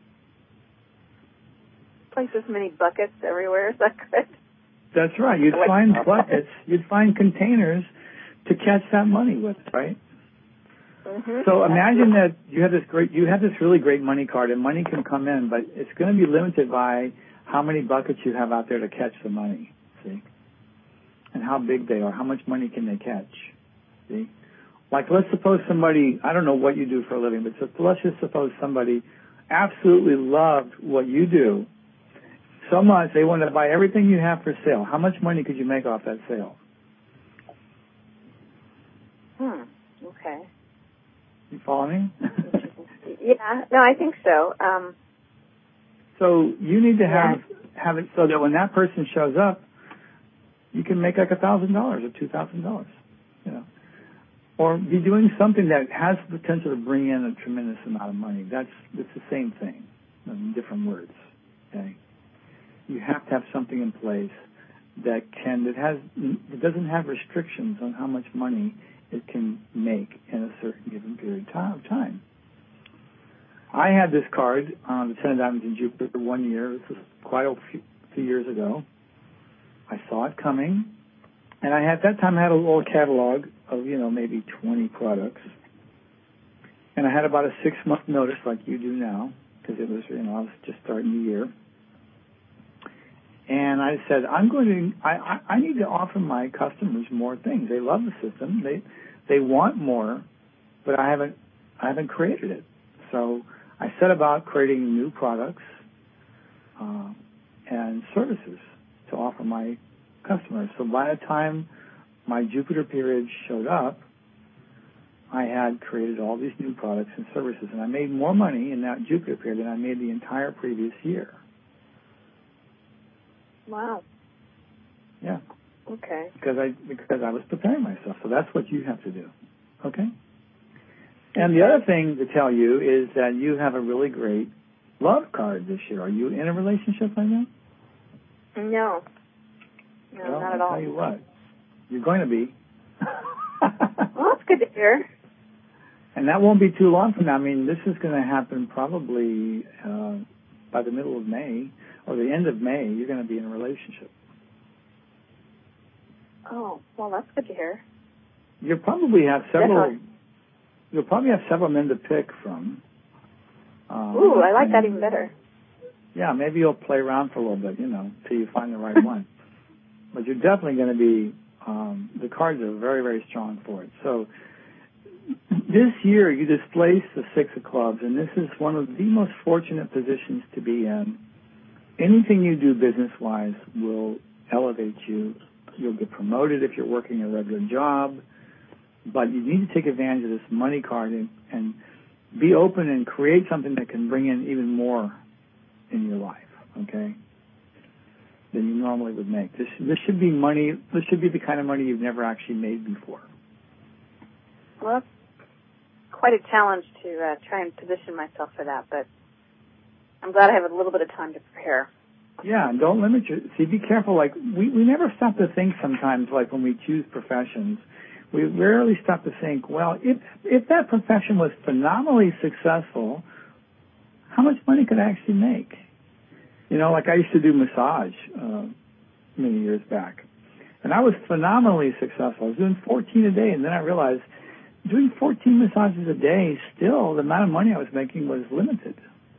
Place as many buckets everywhere as I could. That's right. You'd find buckets. You'd find containers to catch that money with, right? Mm-hmm. So imagine that you have this great, you have this really great money card, and money can come in, but it's going to be limited by how many buckets you have out there to catch the money. See, and how big they are. How much money can they catch? See. Like, let's suppose somebody, I don't know what you do for a living, but so, let's just suppose somebody absolutely loved what you do so much they wanted to buy everything you have for sale. How much money could you make off that sale? Hmm. Okay. You follow me? Yeah. No, I think so. Um, so you need to have yeah. have it so that when that person shows up, you can make like a thousand dollars or two thousand dollars. You know. Or be doing something that has the potential to bring in a tremendous amount of money. That's it's the same thing, in different words. Okay, you have to have something in place that can that has it doesn't have restrictions on how much money it can make in a certain given period of time. I had this card on the Ten of Diamonds in Jupiter one year. This was quite a few, few years ago. I saw it coming. And I had, at that time, I had a little catalog of, you know, maybe twenty products. And I had about a six-month notice like you do now, because it was, you know, I was just starting the year. And I said, I'm going to, I, I, I need to offer my customers more things. They love the system. They, they want more, but I haven't, I haven't created it. So I set about creating new products uh, and services to offer my customers. So by the time my Jupiter period showed up, I had created all these new products and services, and I made more money in that Jupiter period than I made the entire previous year. Wow. Yeah. Okay. Because I because I was preparing myself. So that's what you have to do. Okay? And the other thing to tell you is that you have a really great love card this year. Are you in a relationship right now? No. No, well, not at I'll all. tell you what. You're going to be. Well, that's good to hear. And that won't be too long from now. I mean, this is going to happen probably uh, by the middle of May or the end of May. You're going to be in a relationship. Oh, well, that's good to hear. You'll probably have several. Definitely. You'll probably have several men to pick from. Um, Ooh, I like that even better. Yeah, maybe you'll play around for a little bit, you know, till you find the right one. But you're definitely going to be. Um, the cards are very, very strong for it. So this year you displace the Six of Clubs, and this is one of the most fortunate positions to be in. Anything you do business-wise will elevate you. You'll get promoted if you're working a regular job, but you need to take advantage of this money card and, and be open and create something that can bring in even more in your life, okay, than you normally would make. This this should be money. This should be the kind of money you've never actually made before. Well, that's quite a challenge to uh, try and position myself for that, but I'm glad I have a little bit of time to prepare. Yeah, and don't limit your. See, be careful. Like we, we never stop to think sometimes. Like when we choose professions, we rarely stop to think. Well, if if that profession was phenomenally successful, how much money could I actually make? You know, like I used to do massage uh, many years back, and I was phenomenally successful. I was doing fourteen a day, and then I realized doing fourteen massages a day, still the amount of money I was making was limited.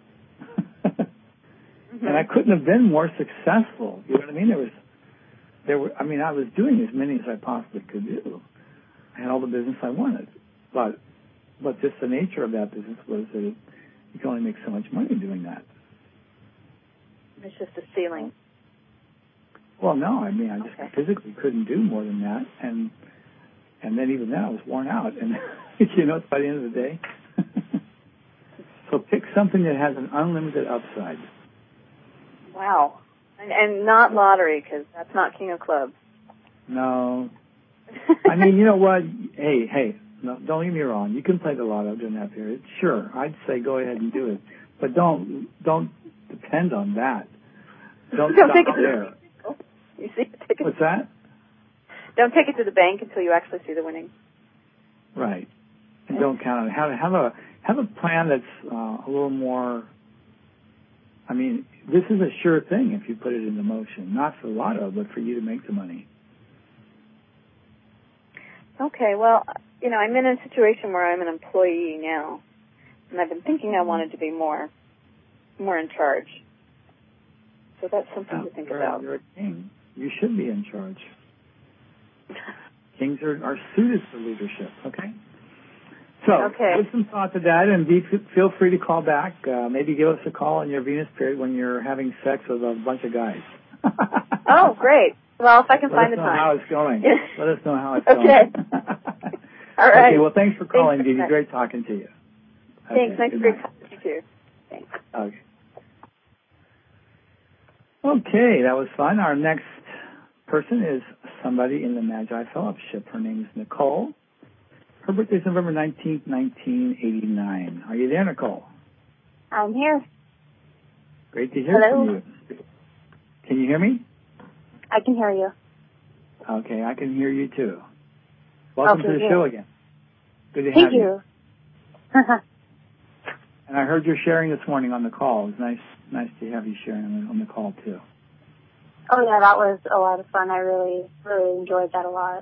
Mm-hmm. And I couldn't have been more successful. You know what I mean? There was, there were. I mean, I was doing as many as I possibly could do. I had all the business I wanted, but, but just the nature of that business was that it, you can only make so much money doing that. It's just a ceiling. Well, no, I mean, I just okay. physically couldn't do more than that, and and then even then I was worn out, and you know, it's by the end of the day. So pick something that has an unlimited upside. Wow. And, and not lottery, because that's not King of Clubs. No. I mean, you know what? Hey, hey, no, don't get me wrong. You can play the lotto during that period. Sure, I'd say go ahead and do it. But don't don't depend on that. Don't, don't stop take it there. To the, you see the ticket. What's that? Don't take it to the bank until you actually see the winnings. Right. And don't count on it. Have, have a have a plan that's uh, a little more. I mean, this is a sure thing if you put it into motion, not for lotto, but for you to make the money. Okay, well, you know, I'm in a situation where I'm an employee now, and I've been thinking I wanted to be more, more in charge. So that's something oh, to think you're, about. You're a king. You should be in charge. Kings are, are suited for leadership. Okay. So, okay. give some thought to that, and be, feel free to call back. Uh, maybe give us a call in your Venus period when you're having sex with a bunch of guys. Oh, great. Well, if I can Let find us the know time. how it's going. Let us know how it's okay. going. Okay. All right. Okay, well, thanks for calling, Dee Dee. Thanks. Great talking to you. Thanks. Okay, Nice to great talking to you, too. Thanks. Okay. Okay, that was fun. Our next person is somebody in the Magi Fellowship. Her name is Nicole. Her birthday is November nineteenth, nineteen eighty-nine. Are you there, Nicole? I'm here. Great to hear Hello. from you. Can you hear me? I can hear you. Okay, I can hear you too. Welcome okay, to the good. show again. Good to Thank have you. you. And I heard you're sharing this morning on the call. It was nice, nice to have you sharing on the, on the call too. Oh yeah, that was a lot of fun. I really, really enjoyed that a lot.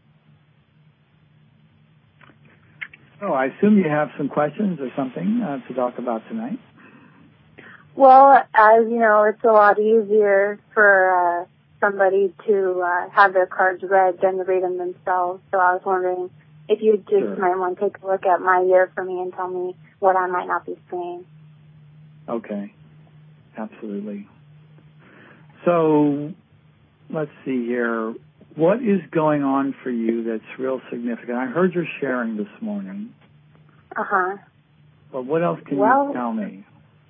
So I assume you have some questions or something uh, to talk about tonight. Well, as you know, it's a lot easier for uh, somebody to uh, have their cards read than to read them themselves. So I was wondering if you just Sure. might want to take a look at my year for me and tell me what I might not be seeing. Okay, absolutely. So let's see here. what is going on for you that's real significant? I heard your sharing this morning. Uh-huh. But what else can well, you tell me?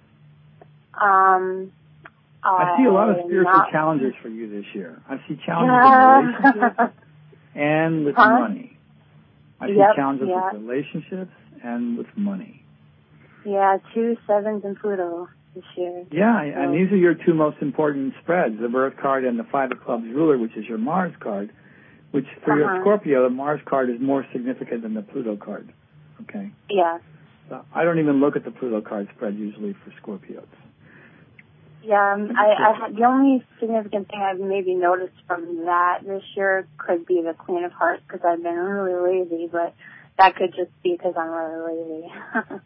Um, I, I see a lot of spiritual not... challenges for you this year. I see challenges in relationships and with huh? money. I see yep, challenges yeah. with relationships and with money. Yeah, two sevens in Pluto this year. Yeah, so. and these are your two most important spreads, the birth card and the Five of Clubs ruler, which is your Mars card, which for uh-huh. your Scorpio, the Mars card is more significant than the Pluto card. Okay? Yeah. So I don't even look at the Pluto card spread usually for Scorpios. Yeah, um, I, I the only significant thing I've maybe noticed from that this year could be the Queen of Hearts, because I've been really lazy, but that could just be because I'm really lazy.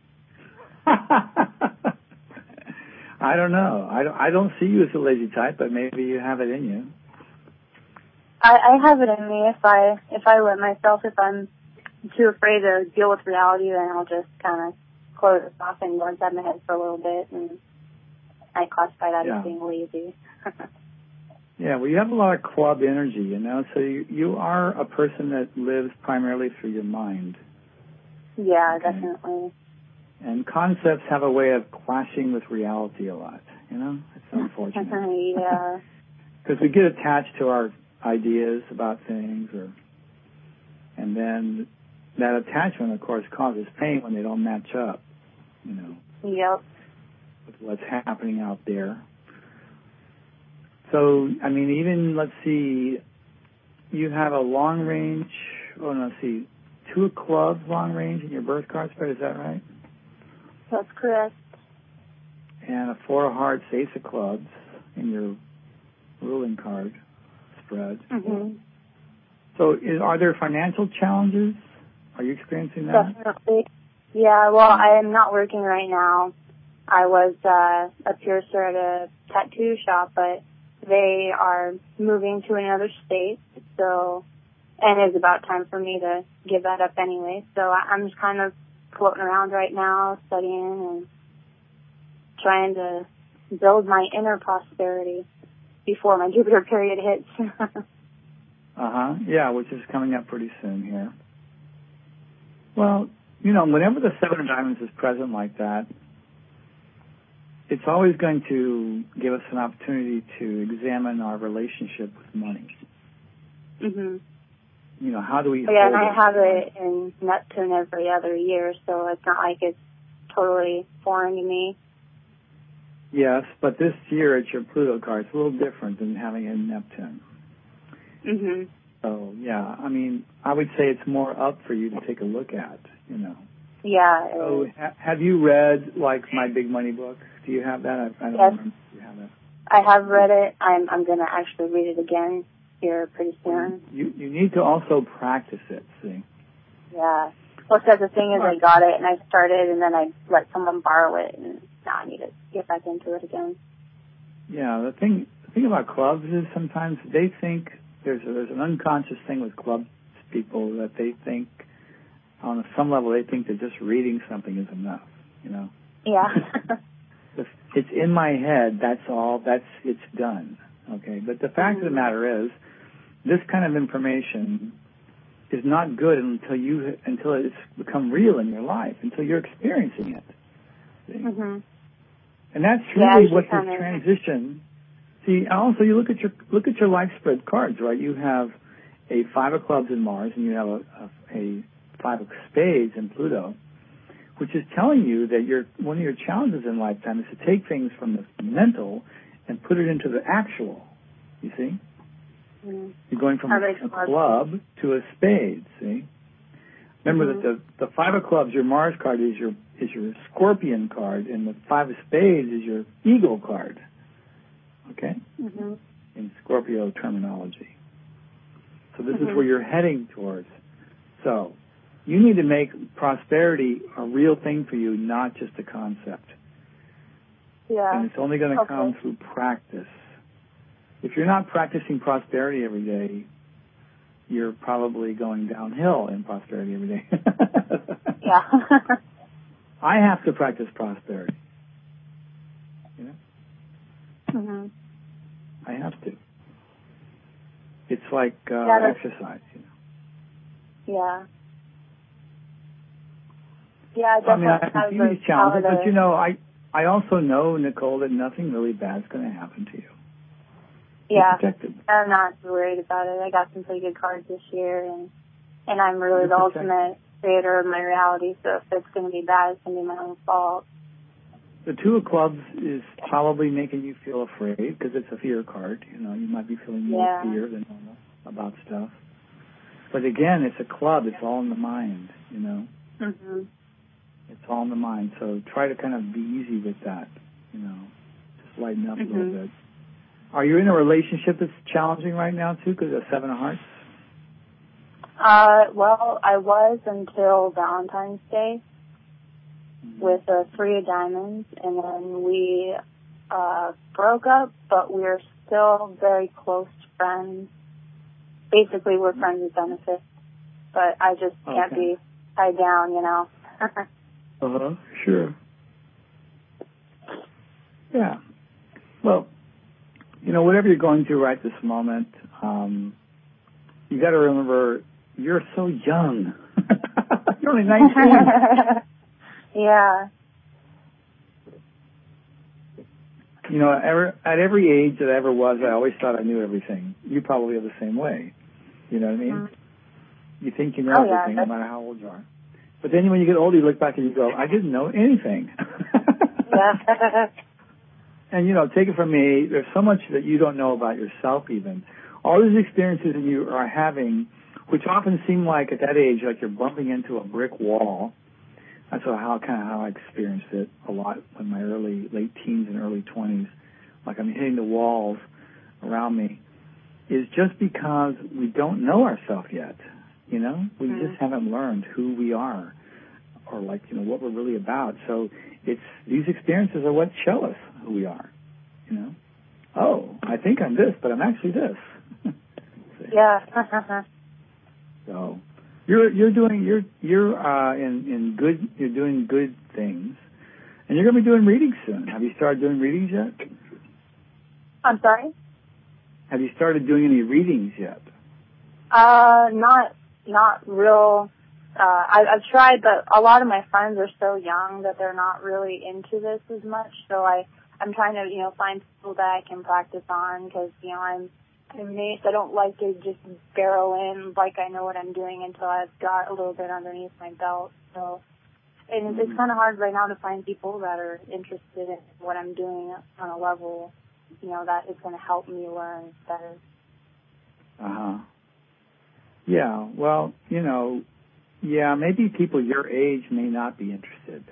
I don't know. I don't, I don't see you as a lazy type, but maybe you have it in you. I, I have it in me. If I if I let myself, if I'm too afraid to deal with reality, then I'll just kind of close it off and go inside my head for a little bit, and I classify that yeah. as being lazy. Yeah, well, you have a lot of club energy, you know, so you, you are a person that lives primarily through your mind. Yeah, okay? definitely. And concepts have a way of clashing with reality a lot, you know? It's unfortunate. yeah. Because we get attached to our ideas about things, or, and then that attachment, of course, causes pain when they don't match up, you know? Yep. With what's happening out there. So, I mean, even, let's see, you have a long range, oh, no, let's see, two of clubs long range in your birth card spread, is that right? That's correct. And a four of hearts, ace of clubs in your ruling card spread. Mm-hmm. So is, are there financial challenges? Are you experiencing that? Definitely. Yeah, well, I am not working right now. I was uh, a piercer at a tattoo shop, but they are moving to another state, so, and it's about time for me to give that up anyway. So I'm just kind of floating around right now, studying and trying to build my inner prosperity before my Jupiter period hits. uh-huh, yeah, which is coming up pretty soon here. Well, you know, whenever the Seven of Diamonds is present like that, it's always going to give us an opportunity to examine our relationship with money. Mm-hmm. You know, how do we Yeah, hold and I it? have it in Neptune every other year, so it's not like it's totally foreign to me. Yes, but this year it's your Pluto card. It's a little different than having it in Neptune. Mm-hmm. So, yeah, I mean, I would say it's more up for you to take a look at, you know. Yeah. So, ha- have you read, like, my Big Money book? Do you have that? I, I don't yes. remember if you have that. I have read it. I'm I'm going to actually read it again here pretty soon. You you need to also practice it, see? Yeah. Well, so the thing is, I got it, and I started, and then I let someone borrow it, and now I need to get back into it again. Yeah, the thing the thing about clubs is sometimes they think there's a, there's an unconscious thing with clubs people that they think on some level they think that just reading something is enough, you know. Yeah. It's in my head. That's all. That's it's done. Okay. But the fact mm-hmm. of the matter is, this kind of information is not good until you until it's become real in your life, until you're experiencing it. Mm-hmm. And that's really yeah, what this transition. See, also you look at your look at your life spread cards, right? You have a five of clubs in Mars, and you have a, a, a five of spades in Pluto, which is telling you that your one of your challenges in lifetime is to take things from the mental and put it into the actual. You see? Mm-hmm. You're going from a, a club to a spade, see? Remember mm-hmm. that the, the five of clubs, your Mars card, is your is your Scorpion card, and the five of spades is your Eagle card. Okay? Mm-hmm. In Scorpio terminology. So this mm-hmm. is where you're heading towards. So you need to make prosperity a real thing for you, not just a concept. Yeah. And it's only going to okay. come through practice. If you're not practicing prosperity every day, you're probably going downhill in prosperity every day. yeah. I have to practice prosperity. You know? Mm-hmm. I have to. It's like uh, yeah, exercise. You know? Yeah. Yeah, I mean, I definitely. can see these challenges, but you know, I I also know, Nicole, that nothing really bad's going to happen to you. Yeah, You're protected. I'm not worried about it. I got some pretty good cards this year, and and I'm really You're the protected. ultimate creator of my reality. So if it's going to be bad, it's going to be my own fault. The Two of Clubs is probably making you feel afraid because it's a fear card. You know, you might be feeling more Yeah. fear than normal about stuff. But again, it's a club. It's all in the mind. You know. Mhm. It's all in the mind, so try to kind of be easy with that, you know, just lighten up Mm-hmm. a little bit. Are you in a relationship that's challenging right now, too, because of Seven of Hearts? Uh, well, I was until Valentine's Day Mm-hmm. with a Three of Diamonds, and then we uh, broke up, but we're still very close friends. Basically, we're friends with benefits, but I just can't Okay. be tied down, you know. Uh-huh, sure. Yeah. Well, you know, whatever you're going through right this moment, um, you got to remember you're so young. You're only nineteen. Yeah. You know, ever, at every age that I ever was, I always thought I knew everything. You probably are the same way. You know what I mean? Mm-hmm. You think you know Oh, yeah, everything, no that's- matter how old you are. But then when you get older, you look back and you go, I didn't know anything. Yeah. And, you know, take it from me, there's so much that you don't know about yourself even. All these experiences that you are having, which often seem like at that age, like you're bumping into a brick wall. That's how kind of how I experienced it a lot in my early, late teens and early twenties. Like I'm hitting the walls around me. Is just because we don't know ourselves yet. You know, we Mm-hmm. just haven't learned who we are, or like you know what we're really about. So it's these experiences are what show us who we are. You know, oh, I think I'm this, but I'm actually this. Yeah. So you're you're doing you're you're uh, in in good you're doing good things, and you're going to be doing readings soon. Have you started doing readings yet? I'm sorry? Have you started doing any readings yet? Uh, not, not real, uh, I, I've tried, but a lot of my friends are so young that they're not really into this as much, so I, I'm trying to, you know, find people that I can practice on, because, you know, I'm, I'm nice. I don't like to just barrel in like I know what I'm doing until I've got a little bit underneath my belt, so, and it's, it's kind of hard right now to find people that are interested in what I'm doing on a level, you know, that is going to help me learn better. Uh-huh. Yeah, well, you know, yeah, maybe people your age may not be interested.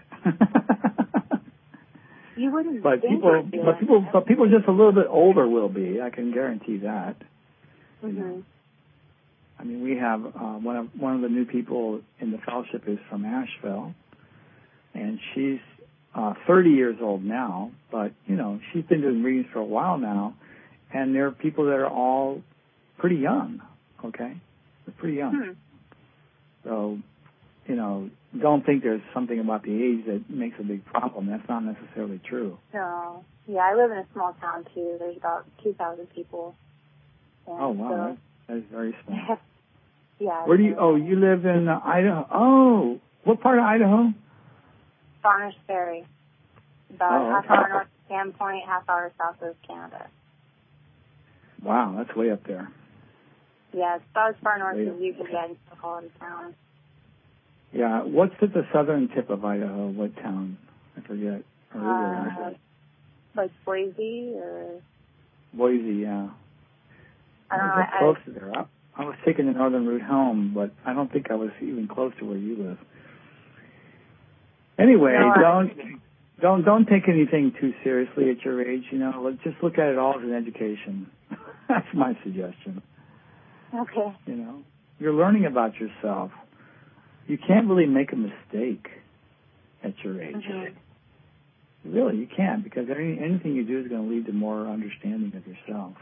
You wouldn't but think people, it'd be but people, but people just a little bit older will be. I can guarantee that. Mm-hmm. You know. I mean, we have uh, one of one of the new people in the fellowship is from Asheville, and she's uh, thirty years old now. But you know, she's been doing readings for a while now, and there are people that are all pretty young. Okay, they're pretty young. Hmm. So, you know, don't think there's something about the age that makes a big problem. That's not necessarily true. No. Yeah, I live in a small town, too. There's about two thousand people. And Oh, wow. So, That, that is very small. yeah. Where do you, oh, you live in uh, Idaho. Oh, what part of Idaho? Farmers Ferry. About Oh, half okay. hour north of Sandpoint, half hour south of Canada. Wow, that's way up there. Yeah, it's about as far north Way as up you can get in a quality town. Yeah, what's at the southern tip of Idaho? What town? I forget. Or is Uh, it? like Boise or... Boise, yeah. I don't know. was I, close to there. I, I was taking the northern route home, but I don't think I was even close to where you live. Anyway, No, I- don't don't don't take anything too seriously at your age. You know, Let- just look at it all as an education. That's my suggestion. Okay. You know, you're learning about yourself. You can't really make a mistake at your age. Mm-hmm. Really, you can't, because any, anything you do is going to lead to more understanding of yourself.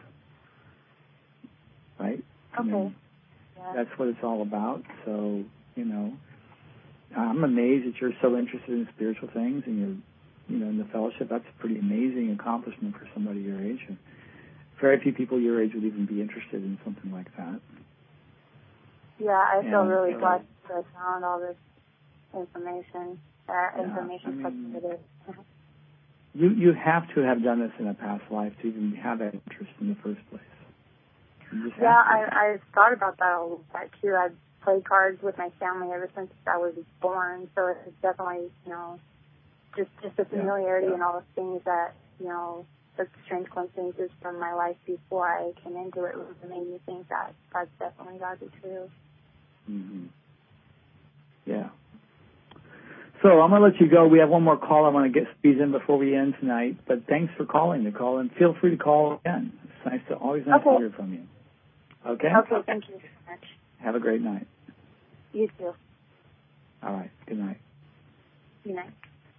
Right? I Okay. mean, Yeah. that's what it's all about. So, you know, I'm amazed that you're so interested in spiritual things and you're, you know, in the fellowship. That's a pretty amazing accomplishment for somebody your age. And very few people your age would even be interested in something like that. Yeah, I feel and, really uh, blessed to have found all this information. That yeah, information I mean, it is. You you have to have done this in a past life to even have that interest in the first place. Yeah, I I thought about that a little bit too. I've played cards with my family ever since I was born, so it's definitely, you know, just just the familiarity yeah, yeah. and all the things that, you know, the strange coincidences from my life before I came into it made me think that that's definitely got to be true. Mm-hmm. Yeah. So I'm going to let you go. We have one more call I want to get squeezed in before we end tonight. But thanks for calling, Nicole, and feel free to call again. It's nice to always nice okay. to hear from you. Okay? Okay, thank you so much. Have a great night. You too. All right. Good night. Good night.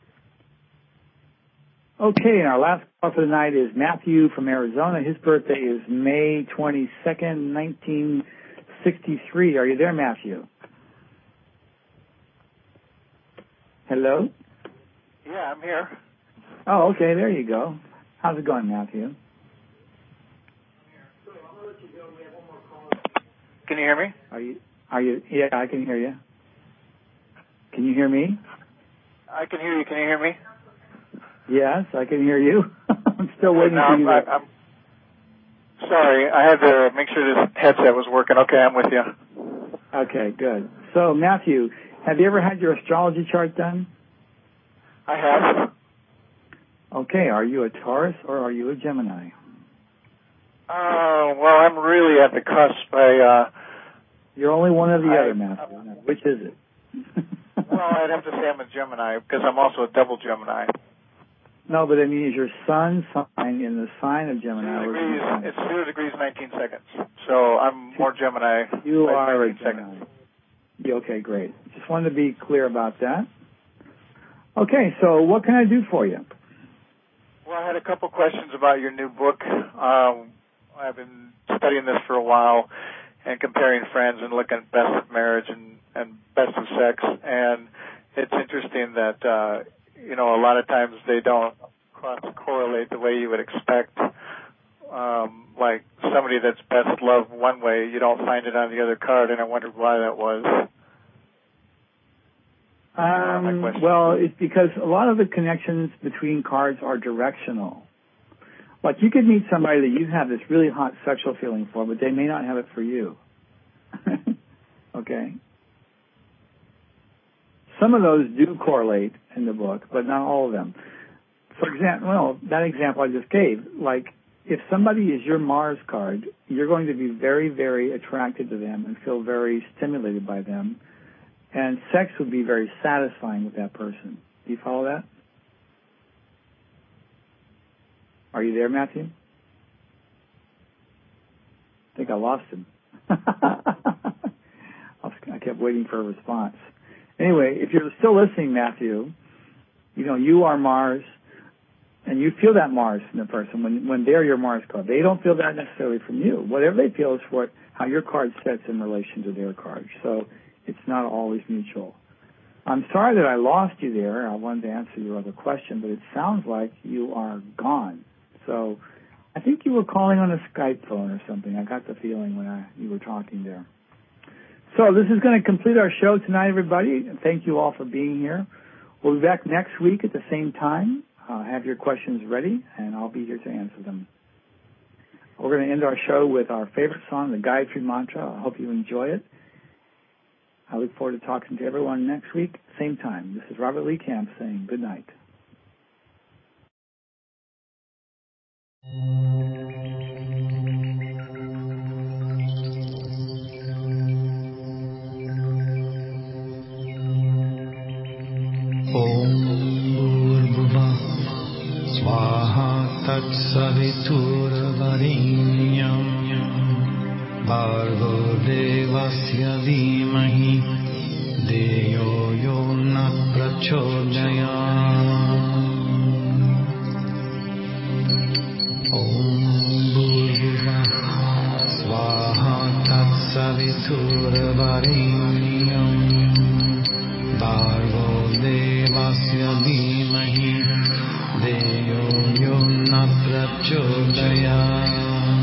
Okay, and our last call for the night is Matthew from Arizona. His birthday is May twenty-second, nineteen sixty-three. Are you there, Matthew? Hello? Yeah, I'm here. Oh, okay, there you go. How's it going, Matthew? Can you hear me? Are you, are you, yeah, I can hear you. Can you hear me? I can hear you. Can you hear me? Yes, I can hear you. I'm still waiting no, for you. I, I'm sorry, I had to make sure this headset was working. Okay, I'm with you. Okay, good. So, Matthew, have you ever had your astrology chart done? I have. Okay, are you a Taurus or are you a Gemini? Uh, well, I'm really at the cusp. I, uh, You're only one or the I, other, Matthew. Uh, Which is it? Well, I'd have to say I'm a Gemini because I'm also a double Gemini. No, but I mean, is your sun sign in the sign of Gemini? Zero degrees, it's zero degrees, nineteen seconds. So I'm more Gemini. You are a Gemini. Seconds. Okay, great. Just wanted to be clear about that. Okay, so what can I do for you? Well, I had a couple questions about your new book. Um, I've been studying this for a while and comparing friends and looking at best of marriage and, and best of sex. And it's interesting that, uh, you know, a lot of times they don't cross-correlate the way you would expect. Um, like somebody that's best loved one way, you don't find it on the other card, and I wondered why that was. Um, uh, well, it's because a lot of the connections between cards are directional. Like you could meet somebody that you have this really hot sexual feeling for, but they may not have it for you. Okay? Some of those do correlate in the book, but not all of them. For example, well, that example I just gave, like if somebody is your Mars card, you're going to be very, very attracted to them and feel very stimulated by them, and sex would be very satisfying with that person. Do you follow that? Are you there, Matthew? I think I lost him. I kept waiting for a response. Anyway, if you're still listening, Matthew, you know, you are Mars, and you feel that Mars from the person when when they're your Mars card. They don't feel that necessarily from you. Whatever they feel is what how your card sets in relation to their card. So it's not always mutual. I'm sorry that I lost you there. I wanted to answer your other question, but it sounds like you are gone. So I think you were calling on a Skype phone or something. I got the feeling when I, you were talking there. So this is going to complete our show tonight, everybody. Thank you all for being here. We'll be back next week at the same time. Uh, have your questions ready, and I'll be here to answer them. We're going to end our show with our favorite song, the Gayatri Mantra. I hope you enjoy it. I look forward to talking to everyone next week, same time. This is Robert Lee Camp saying good night. Om Bhurvubah Swaha Tat Savitur Varenyam Bhargo Devasya Dhimahi Deyo Yona Prachodaya Om Bhurvubah Swaha Tat Savitur Varenyam Bhargo Devasya Dhimahi Deyo Yona Prachodaya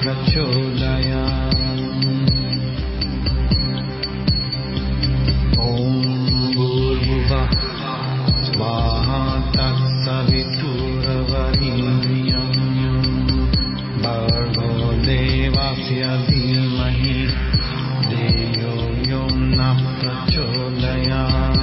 प्रचोदयात्। ॐ भूर्भुवः स्वाहा तत्सवितुर्वरेण्यं भर्गो देवस्य धीमहि धियो यो नः प्रचोदयात्।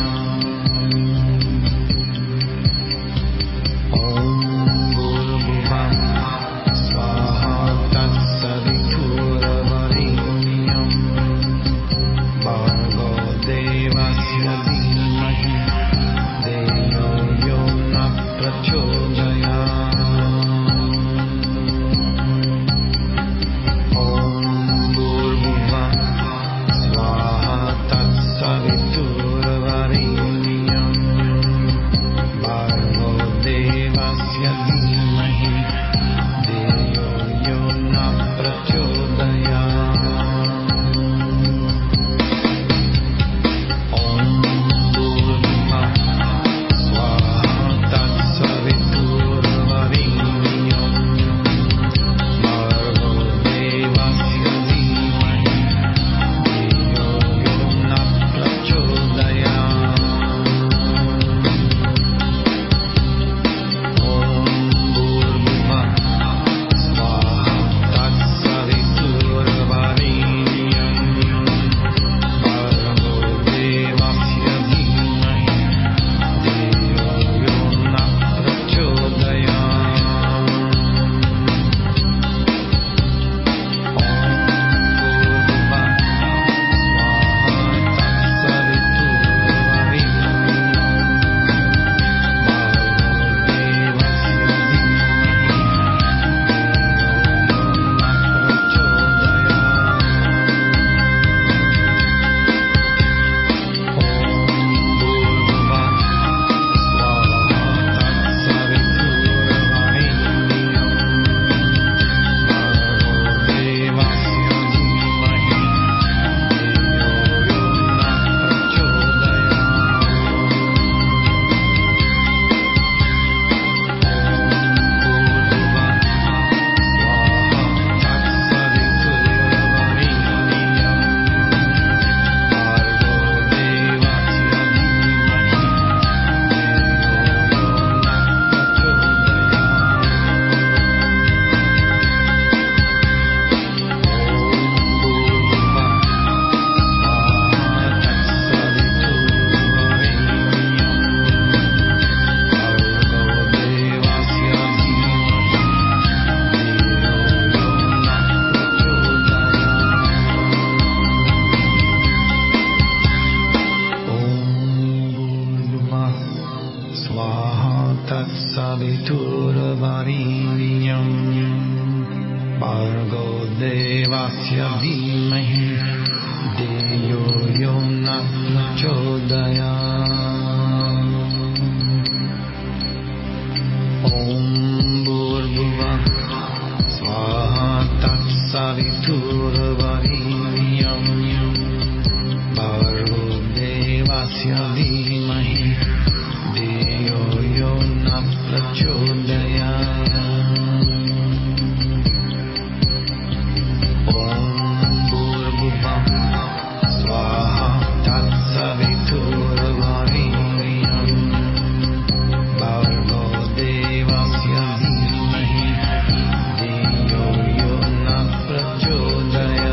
प्रचोदयात्।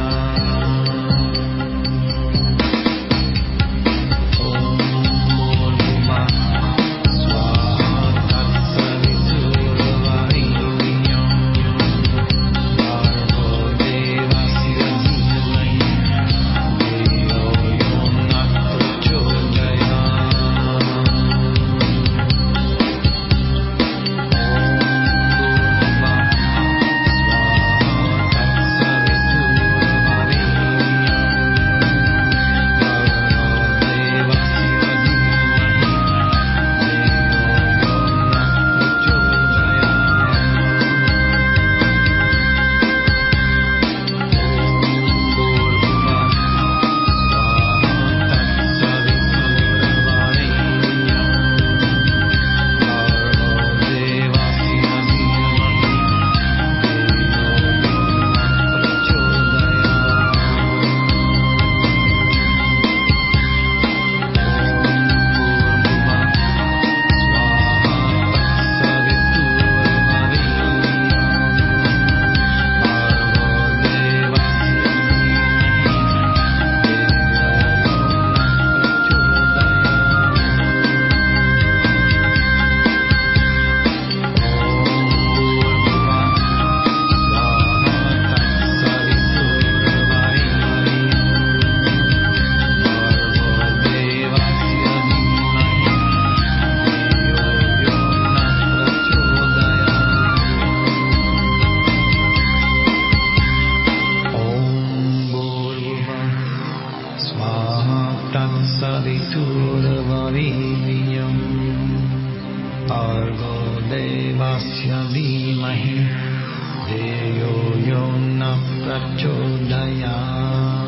devasya dhimahi deyo yo na prachodayat.